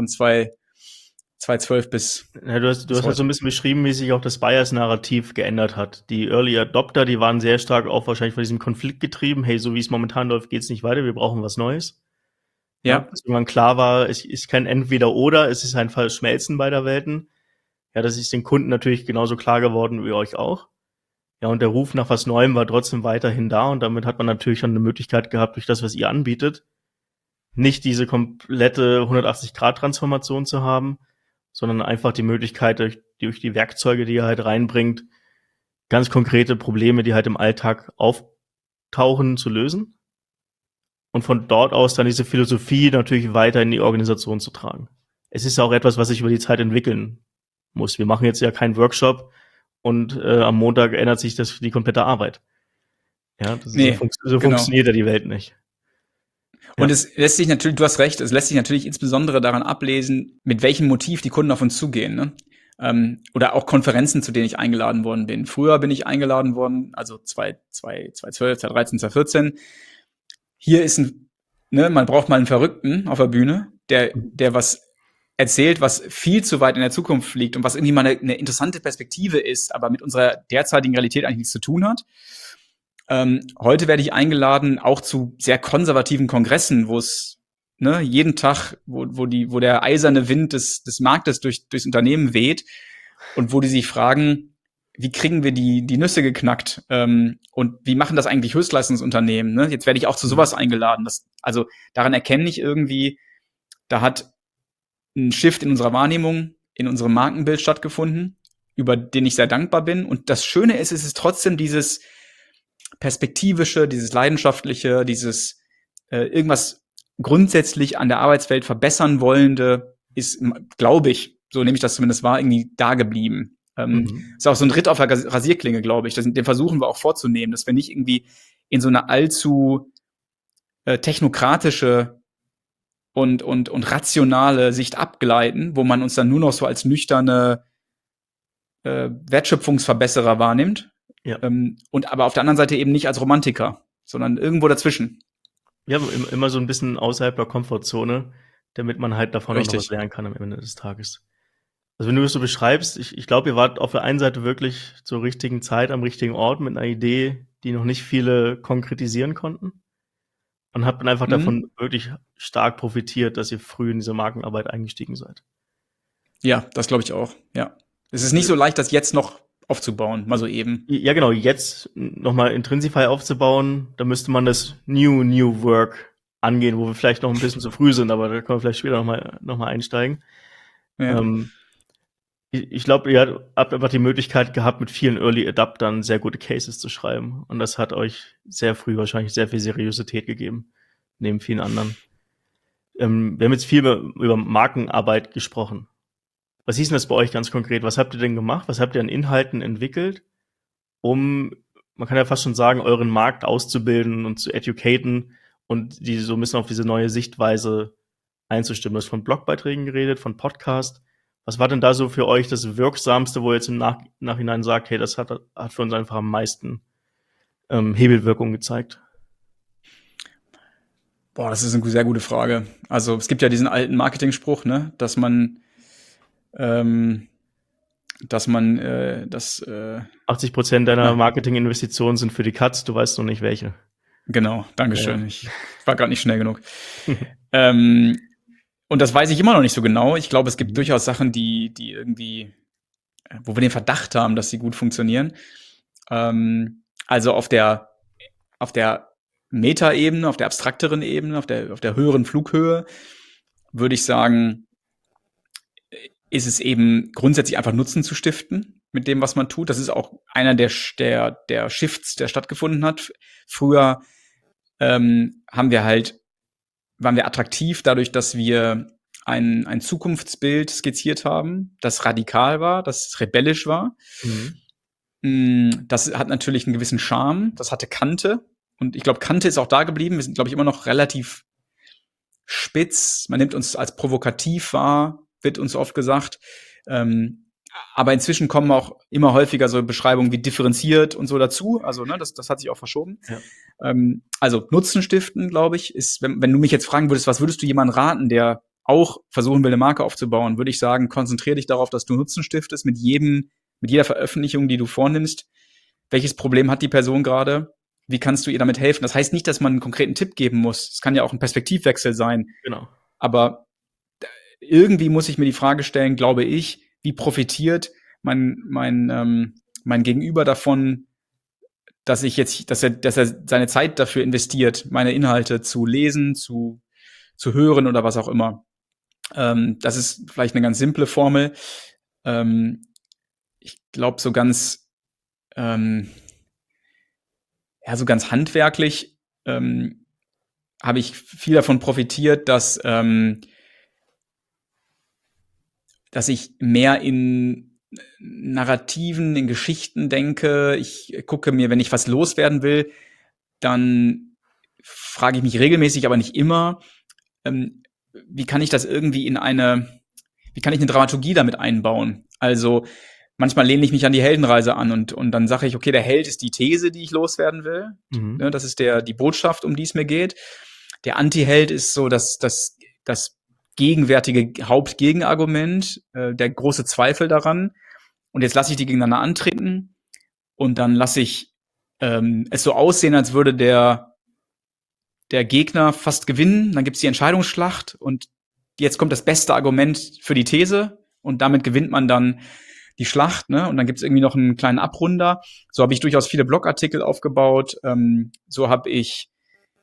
2012 Ja, du bis hast halt so ein heute. bisschen beschrieben, wie sich auch das Buyers-Narrativ geändert hat. Die Early Adopter, die waren sehr stark auch wahrscheinlich von diesem Konflikt getrieben. Hey, so wie es momentan läuft, geht's nicht weiter, wir brauchen was Neues. Ja, Ja, dass irgendwann klar war, es ist kein Entweder-Oder, es ist ein Verschmelzen beider Welten. Ja, das ist den Kunden natürlich genauso klar geworden wie euch auch. Ja, und der Ruf nach was Neuem war trotzdem weiterhin da und damit hat man natürlich schon eine Möglichkeit gehabt, durch das, was ihr anbietet, nicht diese komplette 180-Grad-Transformation zu haben, sondern einfach die Möglichkeit, durch die Werkzeuge, die ihr halt reinbringt, ganz konkrete Probleme, die halt im Alltag auftauchen, zu lösen. Und von dort aus dann diese Philosophie natürlich weiter in die Organisation zu tragen. Es ist ja auch etwas, was sich über die Zeit entwickeln muss. Wir machen jetzt ja keinen Workshop und am Montag ändert sich die komplette Arbeit. Ja, nee, so genau. funktioniert ja die Welt nicht. Und Ja. es lässt sich natürlich, du hast recht, es lässt sich natürlich insbesondere daran ablesen, mit welchem Motiv die Kunden auf uns zugehen. Ne? Oder auch Konferenzen, zu denen ich eingeladen worden bin. Früher bin ich eingeladen worden, also 2012, 2013, 2014. Hier ist man braucht mal einen Verrückten auf der Bühne, der was erzählt, was viel zu weit in der Zukunft liegt und was irgendwie mal eine interessante Perspektive ist, aber mit unserer derzeitigen Realität eigentlich nichts zu tun hat. Heute werde ich eingeladen, auch zu sehr konservativen Kongressen, wo es jeden Tag, wo der eiserne Wind des Marktes durchs Unternehmen weht und wo die sich fragen, wie kriegen wir die Nüsse geknackt und wie machen das eigentlich Höchstleistungsunternehmen? Ne? Jetzt werde ich auch zu sowas eingeladen. Also daran erkenne ich irgendwie, da hat ein Shift in unserer Wahrnehmung, in unserem Markenbild stattgefunden, über den ich sehr dankbar bin. Und das Schöne ist, es ist trotzdem dieses perspektivische, dieses leidenschaftliche, dieses irgendwas grundsätzlich an der Arbeitswelt verbessern wollende ist, glaube ich, so nehme ich das zumindest wahr, irgendwie da geblieben. Mhm. Ist auch so ein Ritt auf der Rasierklinge, glaube ich. Den versuchen wir auch vorzunehmen, dass wir nicht irgendwie in so eine allzu technokratische und rationale Sicht abgleiten, wo man uns dann nur noch so als nüchterne Wertschöpfungsverbesserer wahrnimmt. Ja. Und aber auf der anderen Seite eben nicht als Romantiker, sondern irgendwo dazwischen. Ja, immer so ein bisschen außerhalb der Komfortzone, damit man halt davon auch noch was Richtig. lernen kann am Ende des Tages. Also wenn du das so beschreibst, ich glaube, ihr wart auf der einen Seite wirklich zur richtigen Zeit am richtigen Ort mit einer Idee, die noch nicht viele konkretisieren konnten und habt dann einfach Mhm. davon wirklich stark profitiert, dass ihr früh in diese Markenarbeit eingestiegen seid. Ja, das glaube ich auch. Ja. Es ist nicht so leicht, das jetzt noch aufzubauen, mal so eben. Ja, genau, jetzt nochmal Intrinsify aufzubauen, da müsste man das New Work angehen, wo wir vielleicht noch ein bisschen zu früh sind, aber da können wir vielleicht später noch mal einsteigen. Ja. Ich glaube, ihr habt einfach die Möglichkeit gehabt, mit vielen Early Adaptern sehr gute Cases zu schreiben. Und das hat euch sehr früh wahrscheinlich sehr viel Seriosität gegeben, neben vielen anderen. Wir haben jetzt viel über Markenarbeit gesprochen. Was hieß denn das bei euch ganz konkret? Was habt ihr denn gemacht? Was habt ihr an Inhalten entwickelt, um, man kann ja fast schon sagen, euren Markt auszubilden und zu educaten und die so ein bisschen auf diese neue Sichtweise einzustimmen? Du hast von Blogbeiträgen geredet, von Podcast. Was war denn da so für euch das Wirksamste, wo ihr jetzt im Nachhinein sagt, hey, das hat für uns einfach am meisten Hebelwirkung gezeigt? Boah, das ist eine sehr gute Frage. Also es gibt ja diesen alten Marketing-Spruch, ne, dass man das 80% deiner Marketinginvestitionen sind für die Cuts, du weißt noch nicht welche. Genau, Dankeschön. Ja. Ich war gerade nicht schnell genug. Und das weiß ich immer noch nicht so genau. Ich glaube, es gibt durchaus Sachen, die irgendwie, wo wir den Verdacht haben, dass sie gut funktionieren. Also auf der Meta-Ebene, auf der abstrakteren Ebene, auf der höheren Flughöhe, würde ich sagen, ist es eben grundsätzlich einfach Nutzen zu stiften mit dem, was man tut. Das ist auch einer der Shifts, der stattgefunden hat. Früher waren wir attraktiv dadurch, dass wir ein Zukunftsbild skizziert haben, das radikal war, das rebellisch war. Das hat natürlich einen gewissen Charme, das hatte Kante. Und ich glaube, Kante ist auch da geblieben. Wir sind, glaube ich, immer noch relativ spitz. Man nimmt uns als provokativ wahr, wird uns oft gesagt. Aber inzwischen kommen auch immer häufiger so Beschreibungen wie differenziert und so dazu. Also, ne, das hat sich auch verschoben. Ja. Also Nutzen stiften, glaube ich, ist, wenn du mich jetzt fragen würdest, was würdest du jemandem raten, der auch versuchen will, eine Marke aufzubauen, würde ich sagen, konzentriere dich darauf, dass du Nutzen stiftest mit jeder Veröffentlichung, die du vornimmst. Welches Problem hat die Person gerade? Wie kannst du ihr damit helfen? Das heißt nicht, dass man einen konkreten Tipp geben muss. Es kann ja auch ein Perspektivwechsel sein. Genau. Aber irgendwie muss ich mir die Frage stellen, glaube ich, wie profitiert mein Gegenüber davon, dass er seine Zeit dafür investiert, meine Inhalte zu lesen, zu hören oder was auch immer. Das ist vielleicht eine ganz simple Formel. Ich glaube, so ganz handwerklich habe ich viel davon profitiert, dass ich mehr in Narrativen, in Geschichten denke. Ich gucke mir, wenn ich was loswerden will, dann frage ich mich regelmäßig, aber nicht immer, wie kann ich das irgendwie wie kann ich eine Dramaturgie damit einbauen? Also manchmal lehne ich mich an die Heldenreise an und dann sage ich, okay, der Held ist die These, die ich loswerden will. Ne, das ist die Botschaft, um die es mir geht. Der Anti-Held ist so das gegenwärtige Hauptgegenargument, der große Zweifel daran. Und jetzt lasse ich die gegeneinander antreten und dann lasse ich es so aussehen, als würde der Gegner fast gewinnen. Dann gibt es die Entscheidungsschlacht und jetzt kommt das beste Argument für die These und damit gewinnt man dann die Schlacht, ne? Und dann gibt es irgendwie noch einen kleinen Abrunder. So habe ich durchaus viele Blogartikel aufgebaut. So habe ich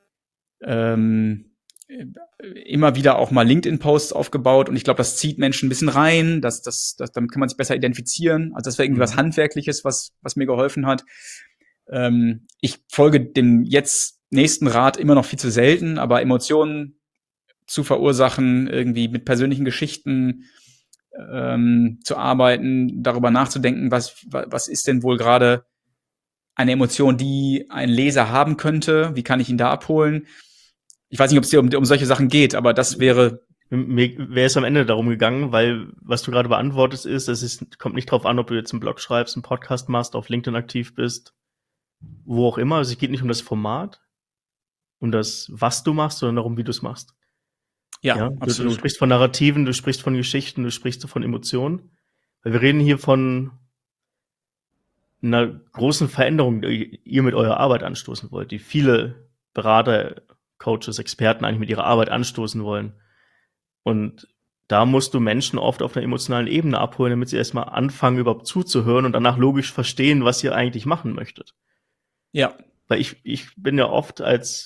immer wieder auch mal LinkedIn-Posts aufgebaut und ich glaube, das zieht Menschen ein bisschen rein, damit kann man sich besser identifizieren. Also das war irgendwie was Handwerkliches, was mir geholfen hat. Ich folge dem jetzt nächsten Rat immer noch viel zu selten, aber Emotionen zu verursachen, irgendwie mit persönlichen Geschichten zu arbeiten, darüber nachzudenken, was ist denn wohl gerade eine Emotion, die ein Leser haben könnte, wie kann ich ihn da abholen? Ich weiß nicht, ob es dir um solche Sachen geht, aber das wäre. Mir wäre es am Ende darum gegangen, weil was du gerade beantwortest ist, kommt nicht drauf an, ob du jetzt einen Blog schreibst, einen Podcast machst, auf LinkedIn aktiv bist, wo auch immer. Also es geht nicht um das Format, um das, was du machst, sondern darum, wie du es machst. Ja, absolut. Du sprichst von Narrativen, du sprichst von Geschichten, du sprichst von Emotionen. Weil wir reden hier von einer großen Veränderung, die ihr mit eurer Arbeit anstoßen wollt, die viele Berater, Coaches, Experten eigentlich mit ihrer Arbeit anstoßen wollen. Und da musst du Menschen oft auf einer emotionalen Ebene abholen, damit sie erstmal anfangen, überhaupt zuzuhören und danach logisch verstehen, was ihr eigentlich machen möchtet. Ja. Weil ich bin ja oft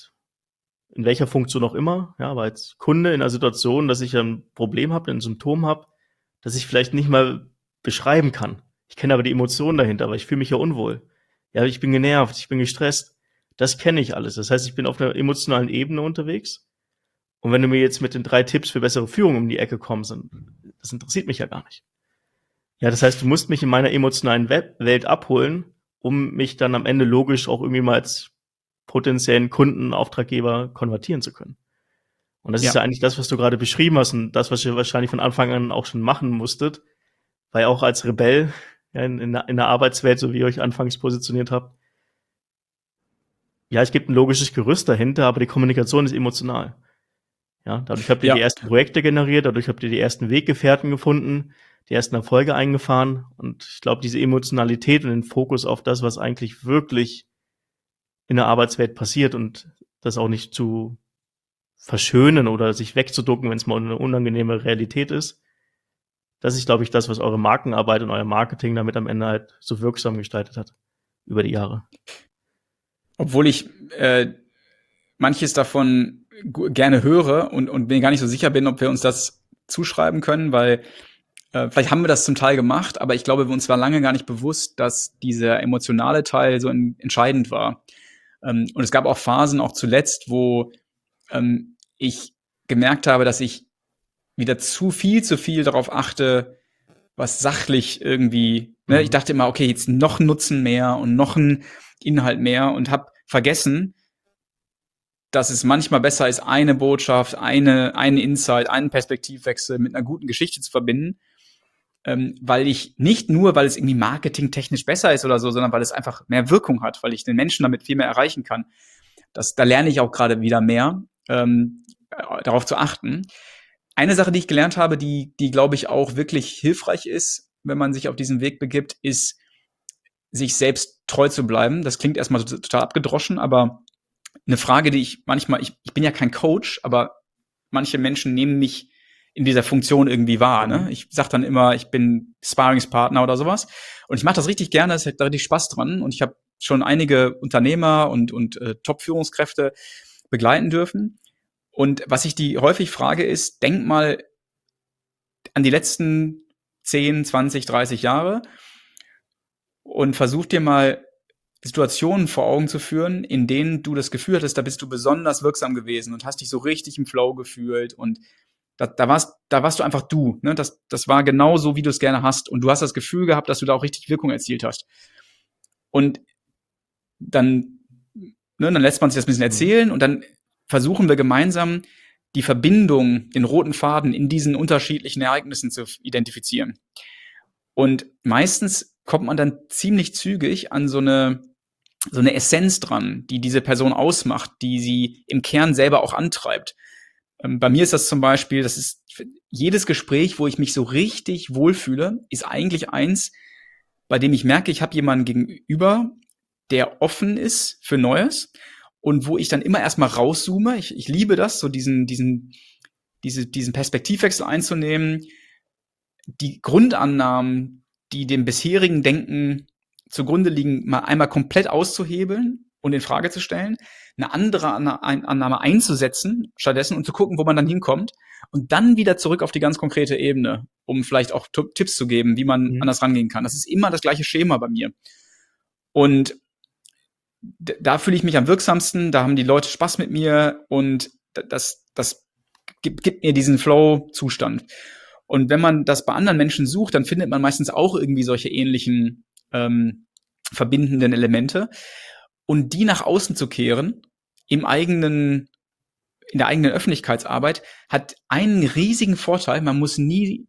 in welcher Funktion auch immer, ja, aber als Kunde in einer Situation, dass ich ein Problem habe, ein Symptom habe, das ich vielleicht nicht mal beschreiben kann. Ich kenne aber die Emotionen dahinter, aber ich fühle mich ja unwohl. Ja, ich bin genervt, ich bin gestresst. Das kenne ich alles. Das heißt, ich bin auf einer emotionalen Ebene unterwegs. Und wenn du mir jetzt mit den 3 Tipps für bessere Führung um die Ecke kommst, das interessiert mich ja gar nicht. Ja, das heißt, du musst mich in meiner emotionalen Welt abholen, um mich dann am Ende logisch auch irgendwie mal als potenziellen Kunden, Auftraggeber konvertieren zu können. Und das ist ja Ja. eigentlich das, was du gerade beschrieben hast und das, was ihr wahrscheinlich von Anfang an auch schon machen musstet, weil auch als Rebell ja, in der Arbeitswelt, so wie ihr euch anfangs positioniert habt, ja, es gibt ein logisches Gerüst dahinter, aber die Kommunikation ist emotional. Ja, dadurch habt ihr die Ja. ersten Projekte generiert, dadurch habt ihr die ersten Weggefährten gefunden, die ersten Erfolge eingefahren. Und ich glaube, diese Emotionalität und den Fokus auf das, was eigentlich wirklich in der Arbeitswelt passiert und das auch nicht zu verschönen oder sich wegzuducken, wenn es mal eine unangenehme Realität ist. Das ist, glaube ich, das, was eure Markenarbeit und euer Marketing damit am Ende halt so wirksam gestaltet hat über die Jahre. Obwohl ich manches davon gerne höre und mir gar nicht so sicher bin, ob wir uns das zuschreiben können, weil vielleicht haben wir das zum Teil gemacht, aber ich glaube, uns war lange gar nicht bewusst, dass dieser emotionale Teil so entscheidend war. Und es gab auch Phasen, auch zuletzt, wo ich gemerkt habe, dass ich wieder zu viel darauf achte, was sachlich irgendwie, ne? Ich dachte immer, okay, jetzt noch ein Nutzen mehr und noch ein Inhalt mehr und habe vergessen, dass es manchmal besser ist, eine Botschaft, einen Insight, einen Perspektivwechsel mit einer guten Geschichte zu verbinden, weil ich nicht nur, weil es irgendwie marketingtechnisch besser ist oder so, sondern weil es einfach mehr Wirkung hat, weil ich den Menschen damit viel mehr erreichen kann. Da lerne ich auch gerade wieder mehr, darauf zu achten. Eine Sache, die ich gelernt habe, die glaube ich auch wirklich hilfreich ist, wenn man sich auf diesen Weg begibt, ist, sich selbst treu zu bleiben. Das klingt erstmal total abgedroschen, aber eine Frage, die ich manchmal, ich bin ja kein Coach, aber manche Menschen nehmen mich in dieser Funktion irgendwie wahr. Ne? Ich sage dann immer, ich bin Sparringspartner oder sowas. Und ich mache das richtig gerne, es hat da richtig Spaß dran. Und ich habe schon einige Unternehmer und Top-Führungskräfte begleiten dürfen. Und was ich die häufig frage ist, denk mal an die letzten 10, 20, 30 Jahre und versuch dir mal Situationen vor Augen zu führen, in denen du das Gefühl hattest, da bist du besonders wirksam gewesen und hast dich so richtig im Flow gefühlt und da warst du einfach du. Ne? Das war genau so, wie du es gerne hast und du hast das Gefühl gehabt, dass du da auch richtig Wirkung erzielt hast. Und dann lässt man sich das ein bisschen erzählen und dann versuchen wir gemeinsam die Verbindung, den roten Faden in diesen unterschiedlichen Ereignissen zu identifizieren. Und meistens kommt man dann ziemlich zügig an so eine Essenz dran, die diese Person ausmacht, die sie im Kern selber auch antreibt. Bei mir ist das zum Beispiel, das ist jedes Gespräch, wo ich mich so richtig wohlfühle, ist eigentlich eins, bei dem ich merke, ich habe jemanden gegenüber, der offen ist für Neues und wo ich dann immer erstmal rauszoome. Ich liebe das, so diesen Perspektivwechsel einzunehmen, die Grundannahmen, die dem bisherigen Denken zugrunde liegen, mal einmal komplett auszuhebeln und in Frage zu stellen, eine andere Annahme einzusetzen stattdessen und zu gucken, wo man dann hinkommt und dann wieder zurück auf die ganz konkrete Ebene, um vielleicht auch Tipps zu geben, wie man anders rangehen kann. Das ist immer das gleiche Schema bei mir. Und da fühle ich mich am wirksamsten, da haben die Leute Spaß mit mir und das gibt mir diesen Flow-Zustand. Und wenn man das bei anderen Menschen sucht, dann findet man meistens auch irgendwie solche ähnlichen verbindenden Elemente. Und die nach außen zu kehren, in der eigenen Öffentlichkeitsarbeit, hat einen riesigen Vorteil. Man muss sich nie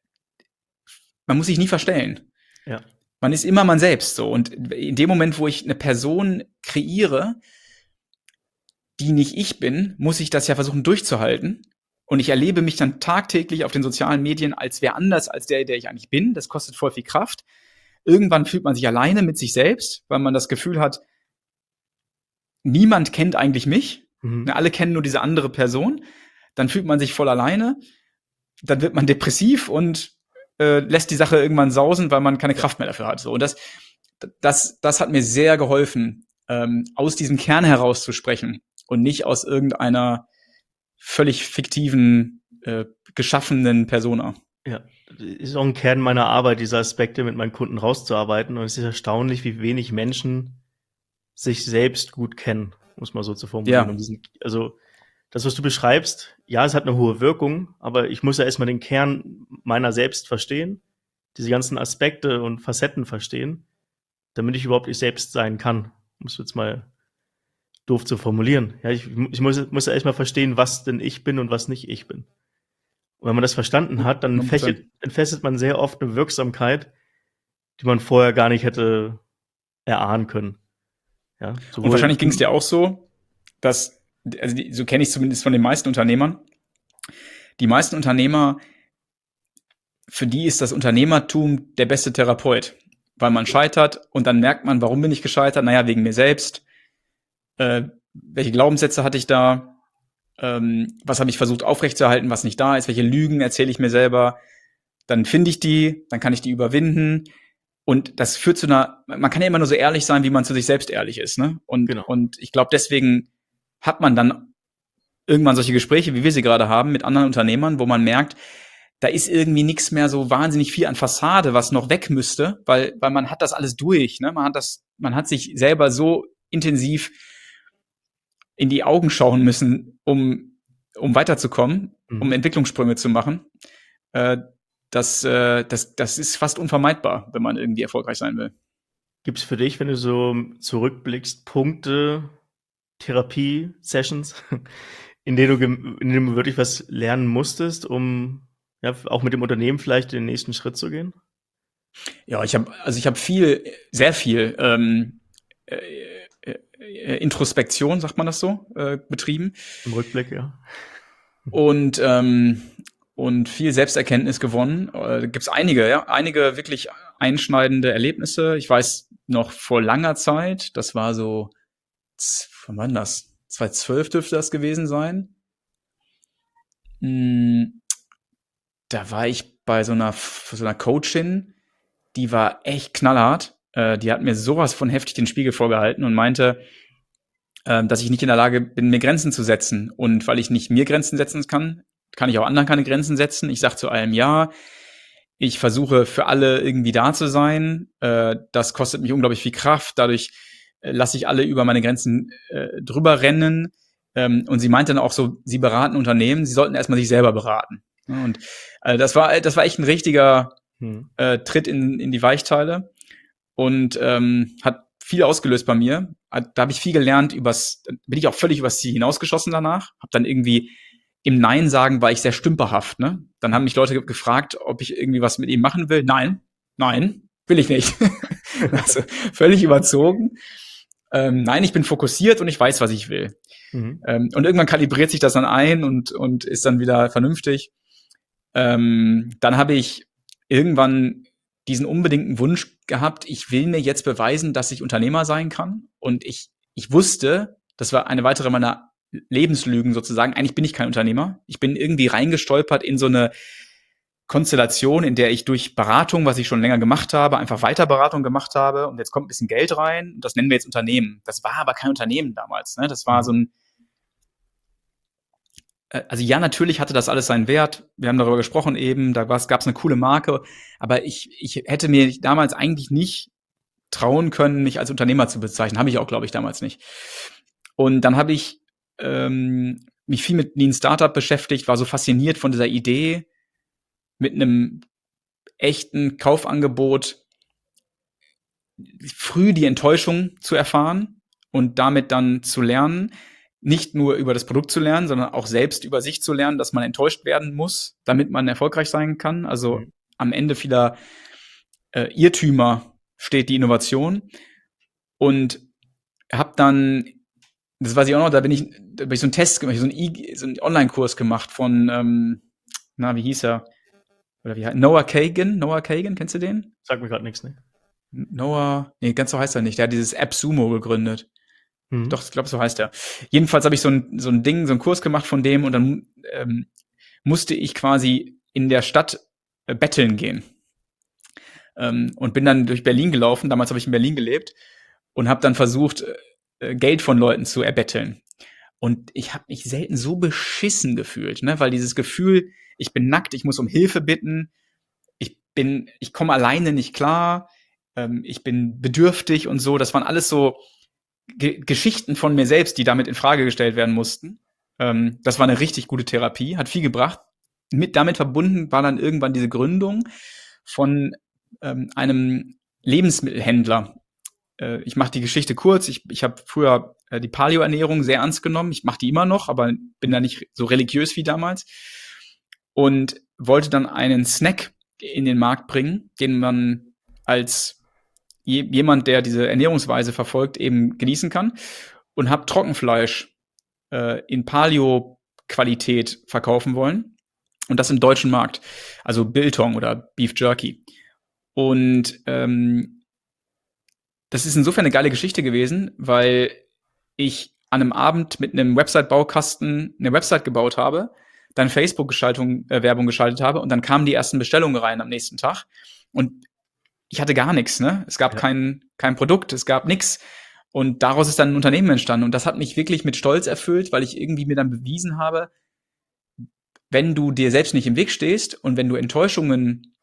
verstellen. Ja. Man ist immer man selbst so. Und in dem Moment, wo ich eine Person kreiere, die nicht ich bin, muss ich das ja versuchen durchzuhalten. Und ich erlebe mich dann tagtäglich auf den sozialen Medien als wer anders als der ich eigentlich bin. Das kostet voll viel Kraft. Irgendwann fühlt man sich alleine mit sich selbst, weil man das Gefühl hat, niemand kennt eigentlich mich. Alle kennen nur diese andere Person. Dann fühlt man sich voll alleine. dann wird man depressiv und lässt die Sache irgendwann sausen, weil man keine Kraft mehr dafür hat. So, und das hat mir sehr geholfen, aus diesem Kern herauszusprechen und nicht aus irgendeiner völlig fiktiven, geschaffenen Persona. Ja, ist auch ein Kern meiner Arbeit, diese Aspekte mit meinen Kunden rauszuarbeiten. Und es ist erstaunlich, wie wenig Menschen sich selbst gut kennen, muss man so zu formulieren. Ja. Also das, was du beschreibst, ja, es hat eine hohe Wirkung, aber ich muss ja erstmal den Kern meiner selbst verstehen, diese ganzen Aspekte und Facetten verstehen, damit ich überhaupt ich selbst sein kann. Um es jetzt mal doof zu formulieren. Ja, ich muss ja erstmal verstehen, was denn ich bin und was nicht ich bin. Und wenn man das verstanden hat, dann 100%. entfesselt man sehr oft eine Wirksamkeit, die man vorher gar nicht hätte erahnen können. Ja, Und wahrscheinlich ging es dir auch so, dass, also so kenne ich zumindest von den meisten Unternehmern, die meisten Unternehmer, für die ist das Unternehmertum der beste Therapeut, weil man scheitert und dann merkt man, warum bin ich gescheitert? Naja, wegen mir selbst. Welche Glaubenssätze hatte ich da? Was habe ich versucht aufrechtzuerhalten, was nicht da ist? Welche Lügen erzähle ich mir selber? Dann finde ich die, dann kann ich die überwinden. Und das führt zu man kann ja immer nur so ehrlich sein, wie man zu sich selbst ehrlich ist, ne? Genau. Und ich glaube, deswegen hat man dann irgendwann solche Gespräche, wie wir sie gerade haben, mit anderen Unternehmern, wo man merkt, da ist irgendwie nichts mehr so wahnsinnig viel an Fassade, was noch weg müsste, weil man hat das alles durch, ne? Man hat sich selber so intensiv in die Augen schauen müssen, um weiterzukommen, um Entwicklungssprünge zu machen. Das ist fast unvermeidbar, wenn man irgendwie erfolgreich sein will. Gibt es für dich, wenn du so zurückblickst, Punkte, Therapie-Sessions, in denen du wirklich was lernen musstest, um ja, auch mit dem Unternehmen vielleicht den nächsten Schritt zu gehen? Ja, ich habe sehr viel Introspektion, sagt man das so, betrieben. Im Rückblick, ja. Und viel Selbsterkenntnis gewonnen. Gibt's einige wirklich einschneidende Erlebnisse. Ich weiß noch vor langer Zeit, das war so, wann war das? 2012 dürfte das gewesen sein. Da war ich bei so einer Coachin, die war echt knallhart. Die hat mir sowas von heftig den Spiegel vorgehalten und meinte, dass ich nicht in der Lage bin, mir Grenzen zu setzen. Und weil ich nicht mir Grenzen setzen kann, kann ich auch anderen keine Grenzen setzen. Ich sage zu allem ja. Ich versuche für alle irgendwie da zu sein. Das kostet mich unglaublich viel Kraft. Dadurch lasse ich alle über meine Grenzen drüber rennen. Und sie meinte dann auch so, sie beraten Unternehmen, sie sollten erstmal sich selber beraten. Und das war echt ein richtiger Tritt in die Weichteile und hat viel ausgelöst bei mir. Da habe ich viel gelernt bin ich auch völlig übers Ziel hinausgeschossen danach. Habe dann irgendwie im Nein sagen war ich sehr stümperhaft, ne? Dann haben mich Leute gefragt, ob ich irgendwie was mit ihm machen will. Nein, will ich nicht. Also völlig überzogen. Nein, ich bin fokussiert und ich weiß, was ich will. Und irgendwann kalibriert sich das dann ein und ist dann wieder vernünftig. Dann habe ich irgendwann diesen unbedingten Wunsch gehabt, ich will mir jetzt beweisen, dass ich Unternehmer sein kann. Und ich wusste, das war eine weitere meiner Lebenslügen sozusagen, eigentlich bin ich kein Unternehmer. Ich bin irgendwie reingestolpert in so eine Konstellation, in der ich durch Beratung, was ich schon länger gemacht habe, einfach weiter Beratung gemacht habe und jetzt kommt ein bisschen Geld rein und das nennen wir jetzt Unternehmen. Das war aber kein Unternehmen damals, ne? Das war so ein also ja, natürlich hatte das alles seinen Wert. Wir haben darüber gesprochen eben, da gab's eine coole Marke, aber ich hätte mir damals eigentlich nicht trauen können, mich als Unternehmer zu bezeichnen. Habe ich auch, glaube ich, damals nicht. Und dann habe ich mich viel mit Lean Startup beschäftigt, war so fasziniert von dieser Idee, mit einem echten Kaufangebot früh die Enttäuschung zu erfahren und damit dann zu lernen, nicht nur über das Produkt zu lernen, sondern auch selbst über sich zu lernen, dass man enttäuscht werden muss, damit man erfolgreich sein kann. Also am Ende vieler Irrtümer steht die Innovation. Und habe dann, das weiß ich auch noch, da bin ich so einen Test gemacht, so einen Online-Kurs gemacht von, wie hieß er? Oder wie heißt Noah Kagan, kennst du den? Sag mir gerade nichts, ne? Ganz so heißt er nicht. Der hat dieses AppSumo gegründet. Doch, ich glaube, so heißt er. Jedenfalls habe ich so einen Kurs gemacht von dem und dann musste ich quasi in der Stadt betteln gehen. Und bin dann durch Berlin gelaufen, damals habe ich in Berlin gelebt, und habe dann versucht, Geld von Leuten zu erbetteln. Und ich habe mich selten so beschissen gefühlt, ne? Weil dieses Gefühl, ich bin nackt, ich muss um Hilfe bitten, ich komme alleine nicht klar, ich bin bedürftig und so, das waren alles so Geschichten von mir selbst, die damit in Frage gestellt werden mussten. Das war eine richtig gute Therapie, hat viel gebracht. Damit verbunden war dann irgendwann diese Gründung von einem Lebensmittelhändler. Ich mache die Geschichte kurz. Ich habe früher die Paleo-Ernährung sehr ernst genommen. Ich mache die immer noch, aber bin da nicht so religiös wie damals. Und wollte dann einen Snack in den Markt bringen, den man als jemand, der diese Ernährungsweise verfolgt, eben genießen kann. Und habe Trockenfleisch in Paleo-Qualität verkaufen wollen. Und das im deutschen Markt. Also Biltong oder Beef Jerky. Und das ist insofern eine geile Geschichte gewesen, weil ich an einem Abend mit einem Website-Baukasten eine Website gebaut habe, dann Facebook-Werbung geschaltet habe und dann kamen die ersten Bestellungen rein am nächsten Tag. Und ich hatte gar nichts, ne? Es gab kein Produkt, es gab nichts. Und daraus ist dann ein Unternehmen entstanden. Und das hat mich wirklich mit Stolz erfüllt, weil ich irgendwie mir dann bewiesen habe, wenn du dir selbst nicht im Weg stehst und wenn du Enttäuschungen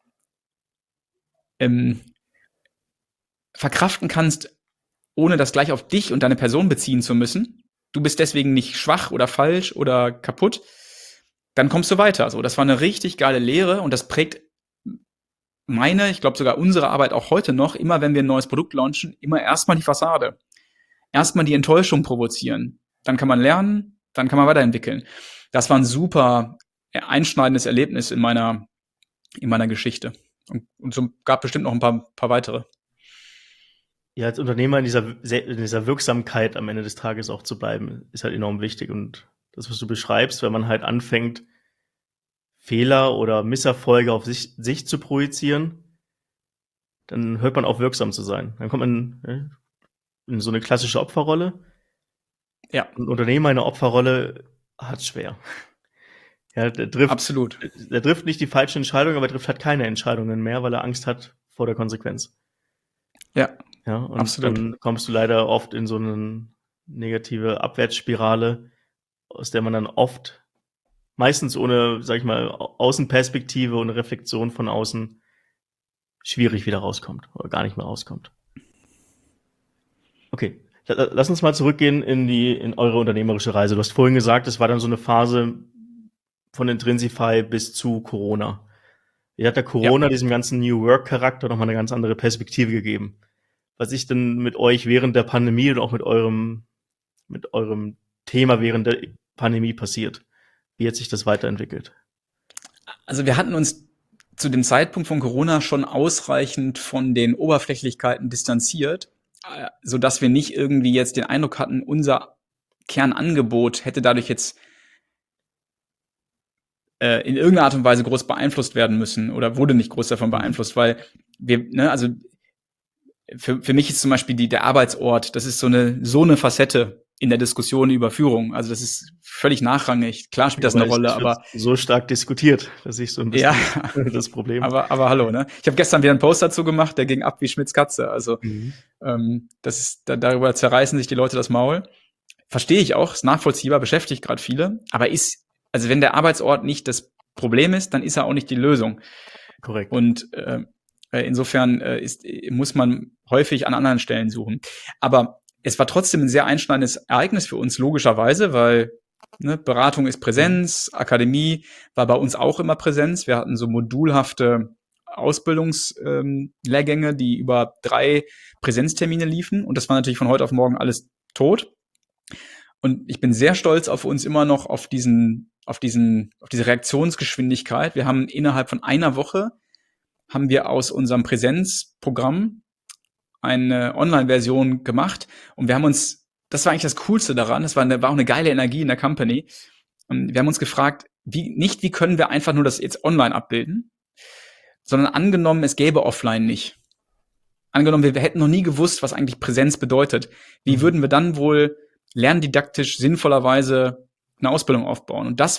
verkraften kannst, ohne das gleich auf dich und deine Person beziehen zu müssen, du bist deswegen nicht schwach oder falsch oder kaputt, dann kommst du weiter. Also das war eine richtig geile Lehre und das prägt ich glaube sogar unsere Arbeit auch heute noch, immer wenn wir ein neues Produkt launchen, immer erstmal die Fassade. Erstmal die Enttäuschung provozieren. Dann kann man lernen, dann kann man weiterentwickeln. Das war ein super einschneidendes Erlebnis in meiner Geschichte. Und so gab bestimmt noch ein paar weitere. Ja, als Unternehmer in dieser Wirksamkeit am Ende des Tages auch zu bleiben, ist halt enorm wichtig. Und das, was du beschreibst, wenn man halt anfängt, Fehler oder Misserfolge auf sich zu projizieren, dann hört man auf, wirksam zu sein. Dann kommt man in so eine klassische Opferrolle. Ja. Ein Unternehmer in einer Opferrolle hat's schwer. Ja, der trifft nicht die falsche Entscheidung, aber er trifft halt keine Entscheidungen mehr, weil er Angst hat vor der Konsequenz. Ja, und absolut. Dann kommst du leider oft in so eine negative Abwärtsspirale, aus der man dann oft, meistens ohne, sag ich mal, Außenperspektive und Reflexion von außen, schwierig wieder rauskommt oder gar nicht mehr rauskommt. Okay, lass uns mal zurückgehen in eure unternehmerische Reise. Du hast vorhin gesagt, es war dann so eine Phase von Intrinsify bis zu Corona. Wie hat der Corona diesem ganzen New Work-Charakter nochmal eine ganz andere Perspektive gegeben? Was ist denn mit euch während der Pandemie und auch mit eurem Thema während der Pandemie passiert? Wie hat sich das weiterentwickelt? Also wir hatten uns zu dem Zeitpunkt von Corona schon ausreichend von den Oberflächlichkeiten distanziert, sodass wir nicht irgendwie jetzt den Eindruck hatten, unser Kernangebot hätte dadurch jetzt in irgendeiner Art und Weise groß beeinflusst werden müssen oder wurde nicht groß davon beeinflusst, weil also für mich ist zum Beispiel der Arbeitsort, das ist so eine Facette in der Diskussion über Führung. Also das ist völlig nachrangig. Klar spielt das eine Rolle, aber so stark diskutiert, dass ich so ein bisschen das Problem. Aber hallo, ne? Ich habe gestern wieder einen Post dazu gemacht, der ging ab wie Schmitz Katze. Also das ist darüber zerreißen sich die Leute das Maul. Verstehe ich auch, ist nachvollziehbar, beschäftigt gerade viele, aber also wenn der Arbeitsort nicht das Problem ist, dann ist er auch nicht die Lösung. Korrekt. Und insofern muss man häufig an anderen Stellen suchen. Aber es war trotzdem ein sehr einschneidendes Ereignis für uns, logischerweise, weil Beratung ist Präsenz, Akademie war bei uns auch immer Präsenz. Wir hatten so modulhafte Ausbildungslehrgänge, die über 3 Präsenztermine liefen. Und das war natürlich von heute auf morgen alles tot. Und ich bin sehr stolz auf uns immer noch auf diese Reaktionsgeschwindigkeit. Wir haben innerhalb von einer Woche aus unserem Präsenzprogramm eine Online-Version gemacht und wir haben uns, das war eigentlich das Coolste daran, war auch eine geile Energie in der Company. Und wir haben uns gefragt, wie können wir einfach nur das jetzt online abbilden, sondern angenommen, es gäbe offline nicht. Angenommen, wir hätten noch nie gewusst, was eigentlich Präsenz bedeutet. Wie würden wir dann wohl lerndidaktisch sinnvollerweise eine Ausbildung aufbauen? Und das war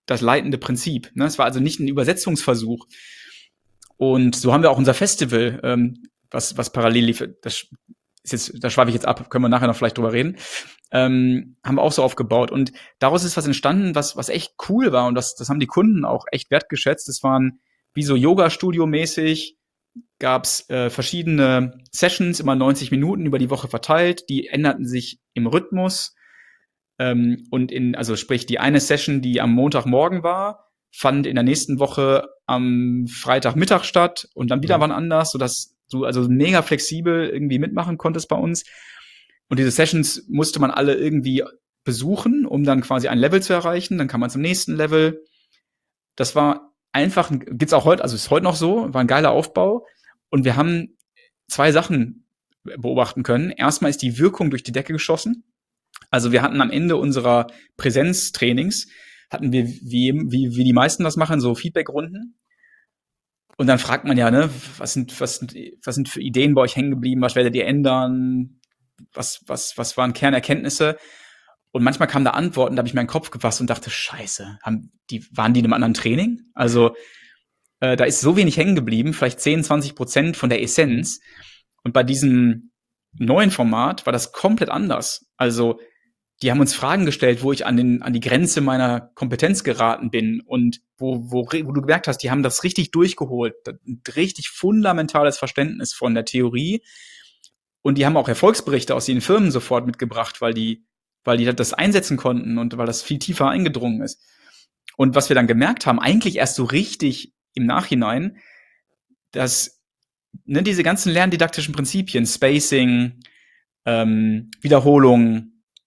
das leitende Prinzip. Ne? Es war also nicht ein Übersetzungsversuch. Und so haben wir auch unser Festival, was parallel lief. Da schweife ich jetzt ab, können wir nachher noch vielleicht drüber reden. Haben wir auch so aufgebaut. Und daraus ist was entstanden, was echt cool war. Und das haben die Kunden auch echt wertgeschätzt. Es waren wie so Yoga-Studio-mäßig, gab's verschiedene Sessions, immer 90 Minuten über die Woche verteilt. Die änderten sich im Rhythmus. Also sprich, die eine Session, die am Montagmorgen war, fand in der nächsten Woche am Freitagmittag statt und dann wieder wann anders, sodass du also mega flexibel irgendwie mitmachen konntest bei uns. Und diese Sessions musste man alle irgendwie besuchen, um dann quasi ein Level zu erreichen. Dann kam man zum nächsten Level. Das war einfach, gibt's auch heute, also ist heute noch so, war ein geiler Aufbau. Und wir haben 2 Sachen beobachten können. Erstmal ist die Wirkung durch die Decke geschossen. Also wir hatten am Ende unserer Präsenztrainings, hatten wir, wie die meisten das machen, so Feedbackrunden. Und dann fragt man ja, ne, was sind für Ideen bei euch hängen geblieben? Was werdet ihr ändern? Was waren Kernerkenntnisse? Und manchmal kamen da Antworten, da habe ich meinen Kopf gefasst und dachte, Scheiße, waren die in einem anderen Training? Also da ist so wenig hängen geblieben, vielleicht 10-20% von der Essenz. Und bei diesem neuen Format war das komplett anders. Also die haben uns Fragen gestellt, wo ich an die Grenze meiner Kompetenz geraten bin und wo du gemerkt hast, die haben das richtig durchgeholt, ein richtig fundamentales Verständnis von der Theorie. Und die haben auch Erfolgsberichte aus ihren Firmen sofort mitgebracht, weil die das einsetzen konnten und weil das viel tiefer eingedrungen ist. Und was wir dann gemerkt haben, eigentlich erst so richtig im Nachhinein, dass diese ganzen lerndidaktischen Prinzipien, Spacing, Wiederholung,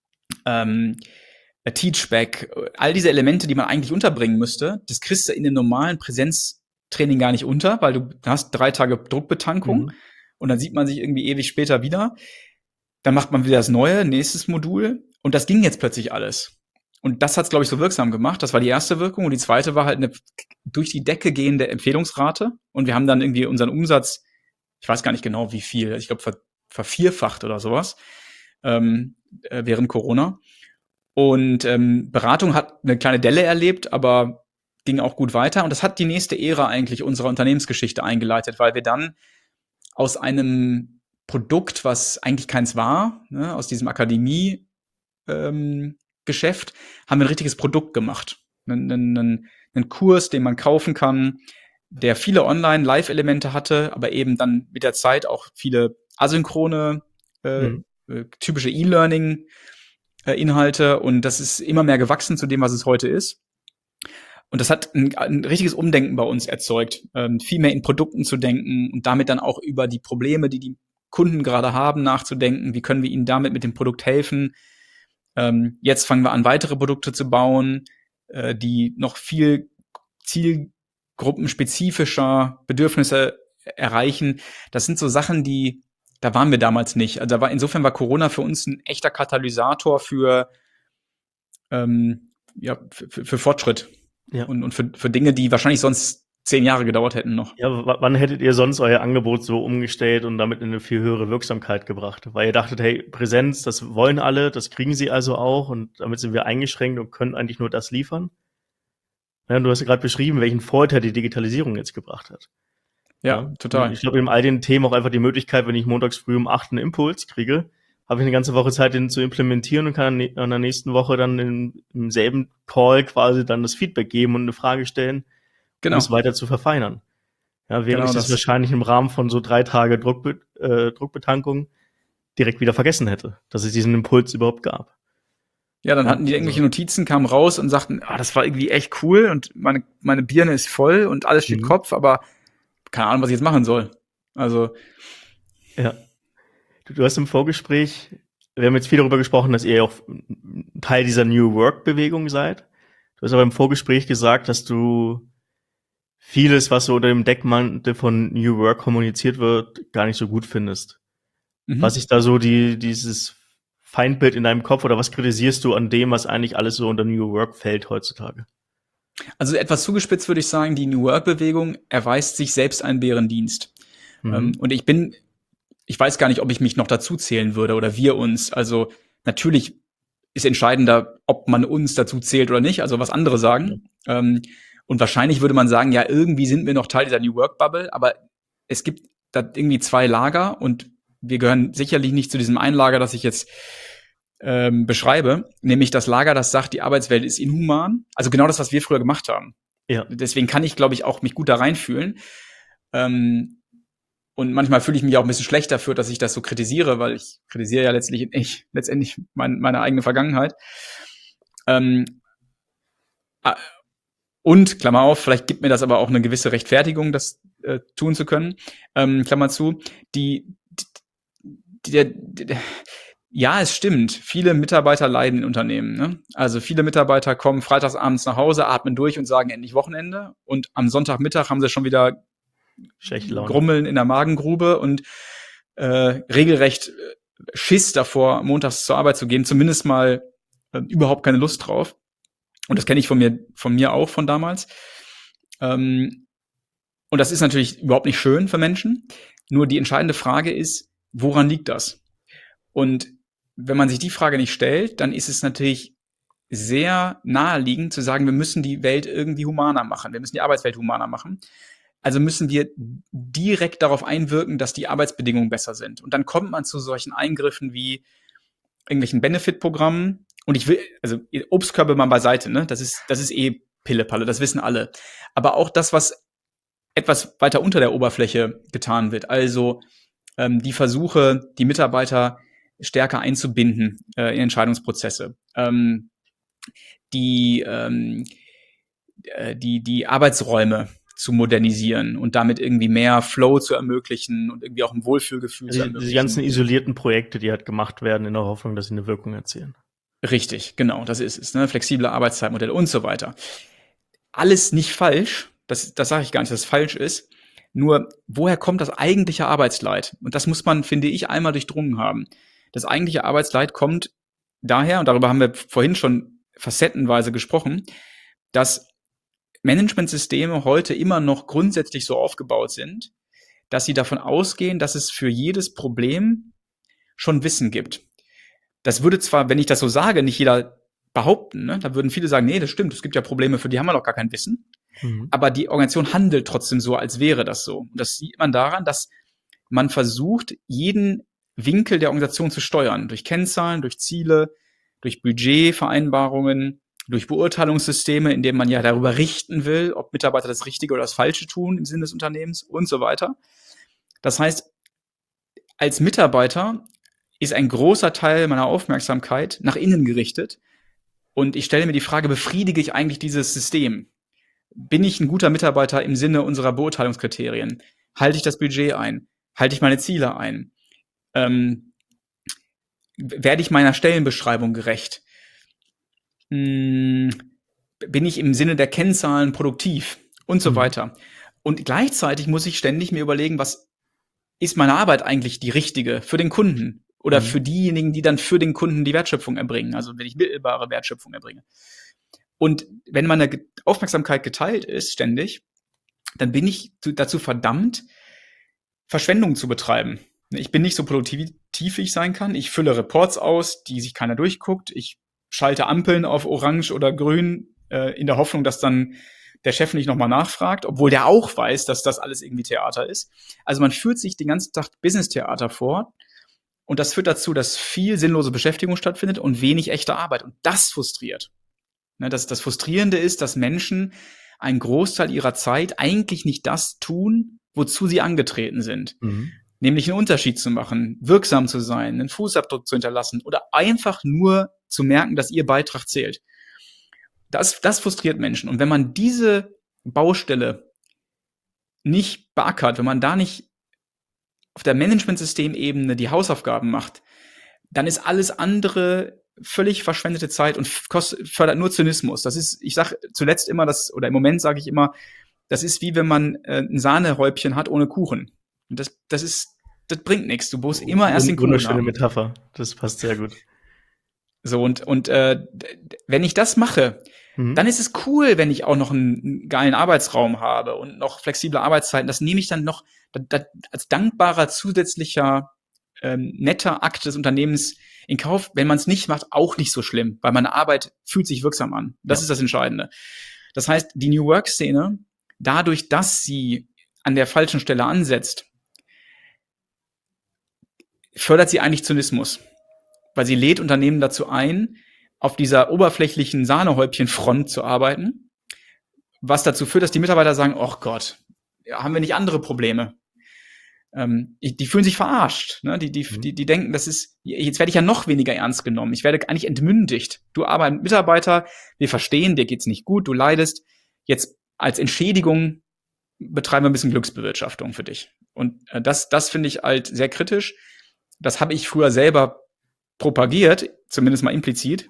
Teachback, all diese Elemente, die man eigentlich unterbringen müsste, das kriegst du in dem normalen Präsenztraining gar nicht unter, weil du hast 3 Tage Druckbetankung und dann sieht man sich irgendwie ewig später wieder. Dann macht man wieder das neue, nächstes Modul und das ging jetzt plötzlich alles. Und das hat's, glaube ich, so wirksam gemacht. Das war die erste Wirkung und die zweite war halt eine durch die Decke gehende Empfehlungsrate und wir haben dann irgendwie unseren Umsatz, ich weiß gar nicht genau wie viel, ich glaube vervierfacht oder sowas, während Corona. Und Beratung hat eine kleine Delle erlebt, aber ging auch gut weiter. Und das hat die nächste Ära eigentlich unserer Unternehmensgeschichte eingeleitet, weil wir dann aus einem Produkt, was eigentlich keins war, ne, aus diesem Akademie Geschäft, haben wir ein richtiges Produkt gemacht. Einen Kurs, den man kaufen kann, der viele Online-Live-Elemente hatte, aber eben dann mit der Zeit auch viele asynchrone, typische E-Learning-Inhalte. Und das ist immer mehr gewachsen zu dem, was es heute ist. Und das hat ein richtiges Umdenken bei uns erzeugt, viel mehr in Produkten zu denken und damit dann auch über die Probleme, die die Kunden gerade haben, nachzudenken. Wie können wir ihnen damit mit dem Produkt helfen? Jetzt fangen wir an, weitere Produkte zu bauen, die noch viel zielgruppenspezifischer Bedürfnisse erreichen. Das sind so Sachen, da waren wir damals nicht. Also insofern war Corona für uns ein echter Katalysator für Fortschritt. Ja. Und für Dinge, die wahrscheinlich sonst 10 Jahre gedauert hätten noch. Ja, wann hättet ihr sonst euer Angebot so umgestellt und damit in eine viel höhere Wirksamkeit gebracht? Weil ihr dachtet, hey, Präsenz, das wollen alle, das kriegen sie also auch und damit sind wir eingeschränkt und können eigentlich nur das liefern? Ja, du hast ja gerade beschrieben, welchen Vorteil die Digitalisierung jetzt gebracht hat. Ja, total. Und ich glaube, in all den Themen auch einfach die Möglichkeit, wenn ich montags früh um 8 einen Impuls kriege, habe ich eine ganze Woche Zeit, den zu implementieren und kann an der nächsten Woche dann im selben Call quasi dann das Feedback geben und eine Frage stellen, um es weiter zu verfeinern. Ja, während ich das wahrscheinlich im Rahmen von so 3 Tage Druckbetankung direkt wieder vergessen hätte, dass es diesen Impuls überhaupt gab. Ja, dann hatten die irgendwelche Notizen, kamen raus und sagten, das war irgendwie echt cool und meine Birne ist voll und alles steht Kopf, aber keine Ahnung, was ich jetzt machen soll. Also. Ja. Du hast im Vorgespräch, wir haben jetzt viel darüber gesprochen, dass ihr auch Teil dieser New Work-Bewegung seid. Du hast aber im Vorgespräch gesagt, dass du vieles, was so unter dem Deckmantel von New Work kommuniziert wird, gar nicht so gut findest. Was ist da so dieses Feindbild in deinem Kopf oder was kritisierst du an dem, was eigentlich alles so unter New Work fällt heutzutage? Also etwas zugespitzt würde ich sagen, die New Work-Bewegung erweist sich selbst einen Bärendienst. Und ich weiß gar nicht, ob ich mich noch dazu zählen würde oder wir uns. Also natürlich ist entscheidender, ob man uns dazu zählt oder nicht, also was andere sagen. Und wahrscheinlich würde man sagen, ja, irgendwie sind wir noch Teil dieser New Work Bubble, aber es gibt da irgendwie zwei Lager und wir gehören sicherlich nicht zu diesem einen Lager, das ich jetzt beschreibe, nämlich das Lager, das sagt, die Arbeitswelt ist inhuman. Also genau das, was wir früher gemacht haben. Ja. Deswegen kann ich, glaube ich, auch mich gut da reinfühlen. Und manchmal fühle ich mich auch ein bisschen schlecht dafür, dass ich das so kritisiere, weil ich kritisiere ja letztendlich meine eigene Vergangenheit. Und, Klammer auf, vielleicht gibt mir das aber auch eine gewisse Rechtfertigung, das tun zu können, Klammer zu, ja, es stimmt. Viele Mitarbeiter leiden in Unternehmen. Ne? Also viele Mitarbeiter kommen freitagsabends nach Hause, atmen durch und sagen endlich Wochenende. Und am Sonntagmittag haben sie schon wieder Schlechte Laune. Grummeln in der Magengrube und regelrecht Schiss davor, montags zur Arbeit zu gehen. Zumindest mal überhaupt keine Lust drauf. Und das kenne ich von mir auch von damals. Und das ist natürlich überhaupt nicht schön für Menschen. Nur die entscheidende Frage ist, woran liegt das? Und wenn man sich die Frage nicht stellt, dann ist es natürlich sehr naheliegend zu sagen, wir müssen die Welt irgendwie humaner machen. Wir müssen die Arbeitswelt humaner machen. Also müssen wir direkt darauf einwirken, dass die Arbeitsbedingungen besser sind. Und dann kommt man zu solchen Eingriffen wie irgendwelchen Benefit-Programmen. Und also Obstkörbe mal beiseite, ne? Das ist eh Pillepalle, das wissen alle. Aber auch das, was etwas weiter unter der Oberfläche getan wird. Also die Versuche, die Mitarbeiter stärker einzubinden in Entscheidungsprozesse. Die Arbeitsräume zu modernisieren und damit irgendwie mehr Flow zu ermöglichen und irgendwie auch ein Wohlfühlgefühl zu ermöglichen. Die ganzen isolierten Projekte, die halt gemacht werden in der Hoffnung, dass sie eine Wirkung erzielen. Richtig, genau, das ist es. Ne? Flexible Arbeitszeitmodelle und so weiter. Alles nicht falsch, das sage ich gar nicht, dass es falsch ist. Nur, woher kommt das eigentliche Arbeitsleid? Und das muss man, finde ich, einmal durchdrungen haben. Das eigentliche Arbeitsleid kommt daher, und darüber haben wir vorhin schon facettenweise gesprochen, dass Managementsysteme heute immer noch grundsätzlich so aufgebaut sind, dass sie davon ausgehen, dass es für jedes Problem schon Wissen gibt. Das würde zwar, wenn ich das so sage, nicht jeder behaupten, ne? Da würden viele sagen, nee, das stimmt, es gibt ja Probleme, für die haben wir noch gar kein Wissen. Aber die Organisation handelt trotzdem so, als wäre das so. Und das sieht man daran, dass man versucht, jeden Winkel der Organisation zu steuern. Durch Kennzahlen, durch Ziele, durch Budgetvereinbarungen, durch Beurteilungssysteme, in denen man ja darüber richten will, ob Mitarbeiter das Richtige oder das Falsche tun im Sinne des Unternehmens und so weiter. Das heißt, als Mitarbeiter ist ein großer Teil meiner Aufmerksamkeit nach innen gerichtet. Und ich stelle mir die Frage, befriedige ich eigentlich dieses System? Bin ich ein guter Mitarbeiter im Sinne unserer Beurteilungskriterien? Halte ich das Budget ein? Halte ich meine Ziele ein? Werde ich meiner Stellenbeschreibung gerecht? Bin ich im Sinne der Kennzahlen produktiv? Und so weiter. Und gleichzeitig muss ich ständig mir überlegen, was ist meine Arbeit eigentlich die richtige für den Kunden? Oder für diejenigen, die dann für den Kunden die Wertschöpfung erbringen, also wenn ich mittelbare Wertschöpfung erbringe. Und wenn meine Aufmerksamkeit geteilt ist, ständig, dann bin ich dazu verdammt, Verschwendung zu betreiben. Ich bin nicht so produktiv, wie ich sein kann. Ich fülle Reports aus, die sich keiner durchguckt. Ich schalte Ampeln auf Orange oder Grün in der Hoffnung, dass dann der Chef nicht nochmal nachfragt, obwohl der auch weiß, dass das alles irgendwie Theater ist. Also man führt sich den ganzen Tag Business-Theater vor. Und das führt dazu, dass viel sinnlose Beschäftigung stattfindet und wenig echte Arbeit. Und das frustriert. Ne, das Frustrierende ist, dass Menschen einen Großteil ihrer Zeit eigentlich nicht das tun, wozu sie angetreten sind. Nämlich einen Unterschied zu machen, wirksam zu sein, einen Fußabdruck zu hinterlassen oder einfach nur zu merken, dass ihr Beitrag zählt. Das frustriert Menschen. Und wenn man diese Baustelle nicht beackert, wenn man da nicht auf der Managementsystemebene die Hausaufgaben macht, dann ist alles andere völlig verschwendete Zeit und fördert nur Zynismus. Das ist, ich sage zuletzt immer oder im Moment sage ich immer, das ist wie wenn man ein Sahnehäubchen hat ohne Kuchen. Und das bringt nichts. Du musst immer erst den Kuchen haben. Wunderschöne Metapher. Das passt sehr gut. So, und wenn ich das mache, dann ist es cool, wenn ich auch noch einen geilen Arbeitsraum habe und noch flexible Arbeitszeiten. Das nehme ich dann noch als dankbarer zusätzlicher netter Akt des Unternehmens in Kauf. Wenn man es nicht macht, auch nicht so schlimm, weil meine Arbeit fühlt sich wirksam an. Das ist das Entscheidende. Das heißt, die New Work-Szene, dadurch, dass sie an der falschen Stelle ansetzt, fördert sie eigentlich Zynismus. Weil sie lädt Unternehmen dazu ein, auf dieser oberflächlichen Sahnehäubchenfront zu arbeiten, was dazu führt, dass die Mitarbeiter sagen, oh Gott, ja, haben wir nicht andere Probleme? Die fühlen sich verarscht. Ne? Die denken, jetzt werde ich ja noch weniger ernst genommen. Ich werde eigentlich entmündigt. Du aber ein Mitarbeiter, wir verstehen, dir geht's nicht gut, du leidest. Jetzt als Entschädigung betreiben wir ein bisschen Glücksbewirtschaftung für dich. Und das finde ich halt sehr kritisch. Das habe ich früher selber propagiert, zumindest mal implizit.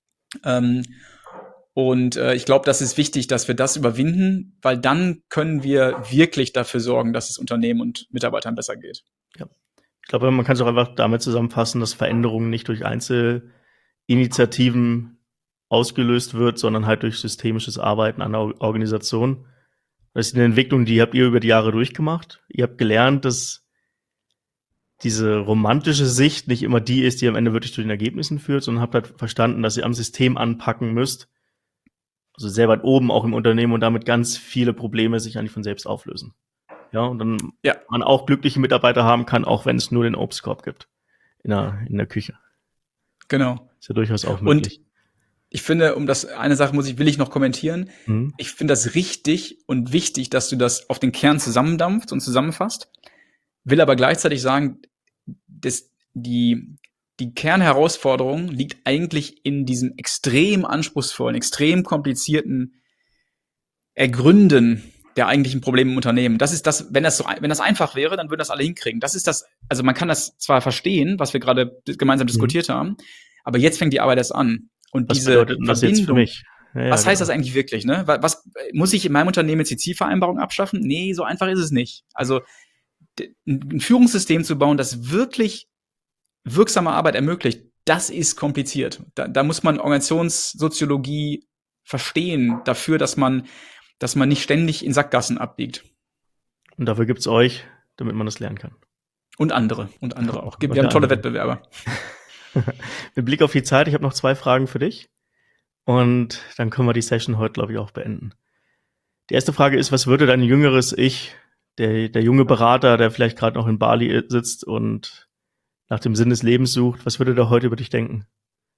Ich glaube, das ist wichtig, dass wir das überwinden, weil dann können wir wirklich dafür sorgen, dass es Unternehmen und Mitarbeitern besser geht. Ja. Ich glaube, man kann es auch einfach damit zusammenfassen, dass Veränderungen nicht durch Einzelinitiativen ausgelöst wird, sondern halt durch systemisches Arbeiten an der Organisation. Das ist eine Entwicklung, die habt ihr über die Jahre durchgemacht. Ihr habt gelernt, dass diese romantische Sicht nicht immer die ist, die am Ende wirklich zu den Ergebnissen führt, sondern habt halt verstanden, dass ihr am System anpacken müsst, also sehr weit oben auch im Unternehmen und damit ganz viele Probleme sich eigentlich von selbst auflösen. Ja, und dann man auch glückliche Mitarbeiter haben kann, auch wenn es nur den Obstkorb gibt in der Küche. Genau. Ist ja durchaus auch möglich. Und ich finde, eine Sache will ich noch kommentieren. Ich finde das richtig und wichtig, dass du das auf den Kern zusammendampfst und zusammenfasst. Will aber gleichzeitig sagen, dass die Kernherausforderung liegt eigentlich in diesem extrem anspruchsvollen, extrem komplizierten Ergründen der eigentlichen Probleme im Unternehmen. Das ist das, wenn das einfach wäre, dann würden das alle hinkriegen. Das ist das, also man kann das zwar verstehen, was wir gerade gemeinsam diskutiert haben, aber jetzt fängt die Arbeit erst an. Und was diese bedeutet das jetzt für mich? Ja, was heißt das eigentlich wirklich, ne? Was muss ich in meinem Unternehmen jetzt die Zielvereinbarung abschaffen? Nee, so einfach ist es nicht. Also ein Führungssystem zu bauen, das wirklich wirksame Arbeit ermöglicht, das ist kompliziert. Da muss man Organisationssoziologie verstehen dafür, dass man nicht ständig in Sackgassen abbiegt. Und dafür gibt's euch, damit man das lernen kann. Und andere auch. Wir haben tolle Wettbewerber. Mit Blick auf die Zeit, ich habe noch 2 Fragen für dich. Und dann können wir die Session heute, glaube ich, auch beenden. Die erste Frage ist, was würde dein jüngeres Ich, der junge Berater, der vielleicht gerade noch in Bali sitzt und nach dem Sinn des Lebens sucht, was würde der heute über dich denken?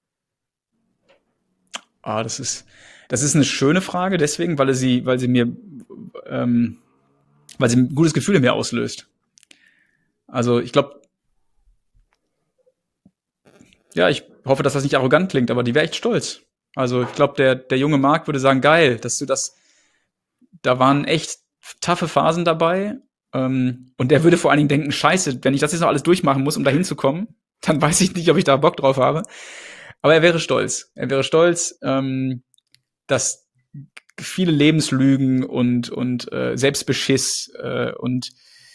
Das ist eine schöne Frage, deswegen, weil sie ein gutes Gefühl in mir auslöst. Also ich glaube, ja, ich hoffe, dass das nicht arrogant klingt, aber die wäre echt stolz. Also ich glaube, der junge Marc würde sagen, geil, dass du da waren echt taffe Phasen dabei. Und der würde vor allen Dingen denken, scheiße, wenn ich das jetzt noch alles durchmachen muss, um da hinzukommen, dann weiß ich nicht, ob ich da Bock drauf habe. Aber er wäre stolz. Er wäre stolz, dass viele Lebenslügen und Selbstbeschiss und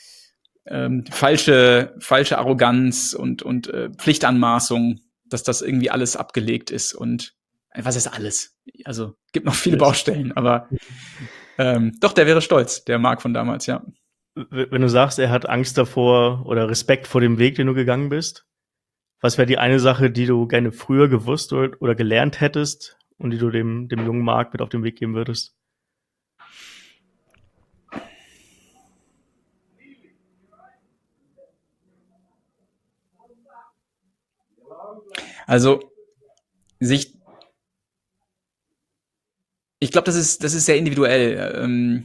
falsche Arroganz und Pflichtanmaßung, dass das irgendwie alles abgelegt ist. Und was ist alles? Also gibt noch viele Baustellen, aber doch, der wäre stolz, der Marc von damals, ja. Wenn du sagst, er hat Angst davor oder Respekt vor dem Weg, den du gegangen bist, was wäre die eine Sache, die du gerne früher gewusst oder gelernt hättest und die du dem jungen Marc mit auf den Weg geben würdest? Also ich glaube, das ist sehr individuell.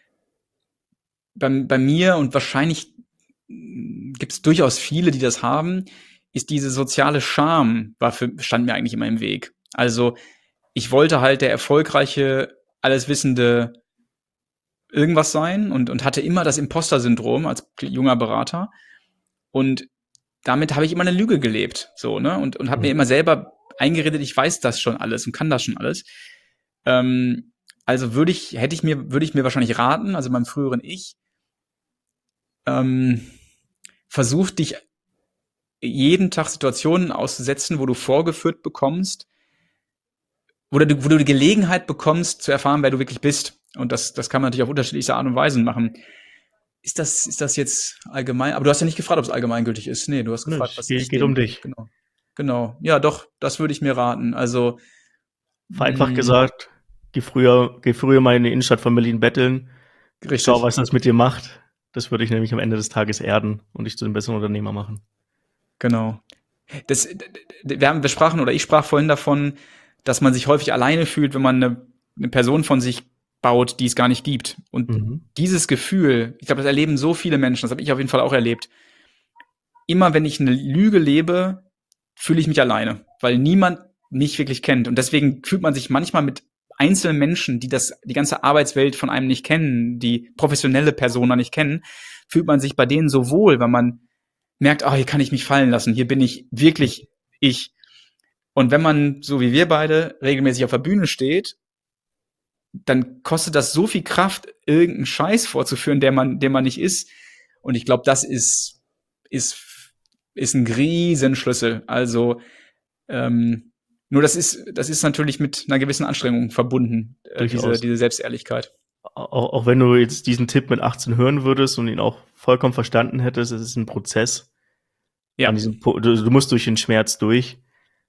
Bei mir und wahrscheinlich gibt es durchaus viele, die das haben, ist diese soziale Scham stand mir eigentlich immer im Weg. Also ich wollte halt der erfolgreiche, alleswissende irgendwas sein und hatte immer das Imposter-Syndrom als junger Berater. Und damit habe ich immer eine Lüge gelebt, so, ne? Und habe mir immer selber eingeredet, ich weiß das schon alles und kann das schon alles. Also würde ich mir wahrscheinlich raten, also meinem früheren Ich, versuch dich jeden Tag Situationen auszusetzen, wo du vorgeführt bekommst, wo du die Gelegenheit bekommst, zu erfahren, wer du wirklich bist. Und das kann man natürlich auf unterschiedlichste Art und Weisen machen. Ist das jetzt allgemein? Aber du hast ja nicht gefragt, ob es allgemeingültig ist. Nee, du hast gefragt, was es geht um dich. Genau. Ja, doch, das würde ich mir raten. Also vereinfacht gesagt, geh früher mal in die Innenstadt von Berlin betteln. Schau, Richtig. was das mit dir macht. Das würde ich nämlich am Ende des Tages erden und dich zu einem besseren Unternehmer machen. Genau. Wir sprachen oder ich sprach vorhin davon, dass man sich häufig alleine fühlt, wenn man eine Person von sich baut, die es gar nicht gibt. Und Mhm. dieses Gefühl, ich glaube, das erleben so viele Menschen, das habe ich auf jeden Fall auch erlebt. Immer wenn ich eine Lüge lebe, fühle ich mich alleine, weil niemand mich wirklich kennt. Und deswegen fühlt man sich manchmal mit einzelnen Menschen, die die ganze Arbeitswelt von einem nicht kennen, die professionelle Persona nicht kennen, fühlt man sich bei denen so wohl, weil man merkt, hier kann ich mich fallen lassen, hier bin ich wirklich ich. Und wenn man, so wie wir beide, regelmäßig auf der Bühne steht, dann kostet das so viel Kraft, irgendeinen Scheiß vorzuführen, der man nicht ist. Und ich glaube, ist ein Riesenschlüssel. Also, nur das ist natürlich mit einer gewissen Anstrengung verbunden, Durchaus. diese Selbstehrlichkeit. Auch wenn du jetzt diesen Tipp mit 18 hören würdest und ihn auch vollkommen verstanden hättest, es ist ein Prozess. Ja, Du musst durch den Schmerz durch,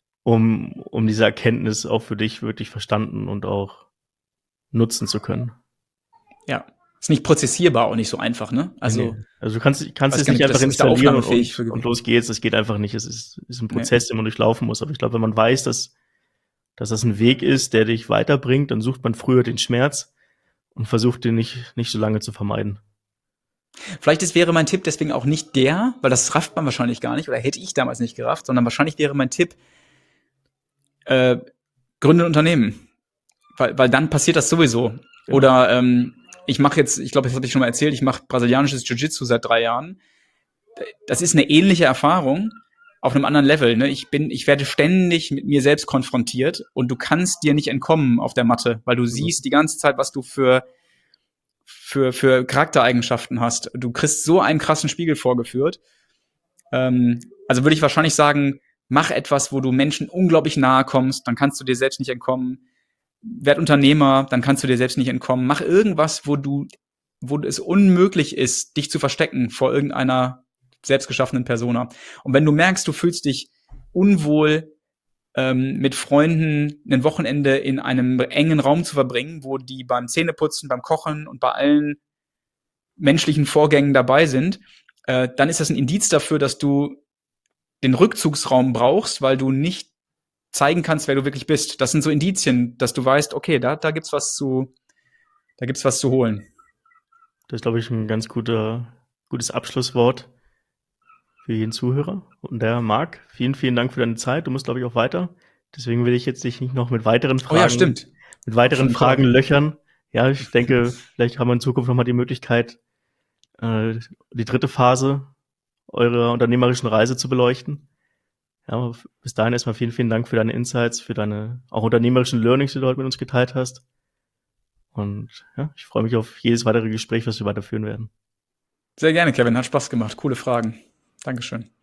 um diese Erkenntnis auch für dich wirklich verstanden und auch nutzen zu können. ja. Ist nicht prozessierbar, auch nicht so einfach, ne? Also, Also du kannst weiß es gar nicht nicht, ob einfach das ist da installieren aufnahmefähig für und gewesen. los geht's. Das geht einfach nicht. Ist ein Nee. Prozess, den man durchlaufen muss. Aber ich glaube, wenn man weiß, dass das ein Weg ist, der dich weiterbringt, dann sucht man früher den Schmerz und versucht den nicht so lange zu vermeiden. Vielleicht wäre mein Tipp deswegen auch nicht der, weil das rafft man wahrscheinlich gar nicht, oder hätte ich damals nicht gerafft, sondern wahrscheinlich wäre mein Tipp, gründe ein Unternehmen. Weil dann passiert das sowieso. Genau. Oder ich mache jetzt, ich glaube, das habe ich schon mal erzählt, ich mache brasilianisches Jiu-Jitsu seit 3 Jahren. Das ist eine ähnliche Erfahrung auf einem anderen Level. Ne? Ich werde ständig mit mir selbst konfrontiert und du kannst dir nicht entkommen auf der Matte, weil du siehst die ganze Zeit, was du für Charaktereigenschaften hast. Du kriegst so einen krassen Spiegel vorgeführt. Also würde ich wahrscheinlich sagen, mach etwas, wo du Menschen unglaublich nahe kommst, dann kannst du dir selbst nicht entkommen. Werd Unternehmer, dann kannst du dir selbst nicht entkommen. Mach irgendwas, wo es unmöglich ist, dich zu verstecken vor irgendeiner selbstgeschaffenen Persona. Und wenn du merkst, du fühlst dich unwohl, mit Freunden ein Wochenende in einem engen Raum zu verbringen, wo die beim Zähneputzen, beim Kochen und bei allen menschlichen Vorgängen dabei sind, dann ist das ein Indiz dafür, dass du den Rückzugsraum brauchst, weil du nicht zeigen kannst, wer du wirklich bist. Das sind so Indizien, dass du weißt, okay, da gibt's was zu holen. Das ist, glaube ich, ein ganz gutes Abschlusswort für jeden Zuhörer. Und der Marc, vielen Dank für deine Zeit. Du musst, glaube ich, auch weiter. Deswegen will ich jetzt dich nicht noch mit weiteren Oh ja, stimmt. Fragen löchern. Ja, ich denke, vielleicht haben wir in Zukunft noch mal die Möglichkeit, die dritte Phase eurer unternehmerischen Reise zu beleuchten. Ja, aber bis dahin erstmal vielen Dank für deine Insights, für deine auch unternehmerischen Learnings, die du heute mit uns geteilt hast. Und ja, ich freue mich auf jedes weitere Gespräch, was wir weiterführen werden. Sehr gerne, Kevin. Hat Spaß gemacht. Coole Fragen. Dankeschön.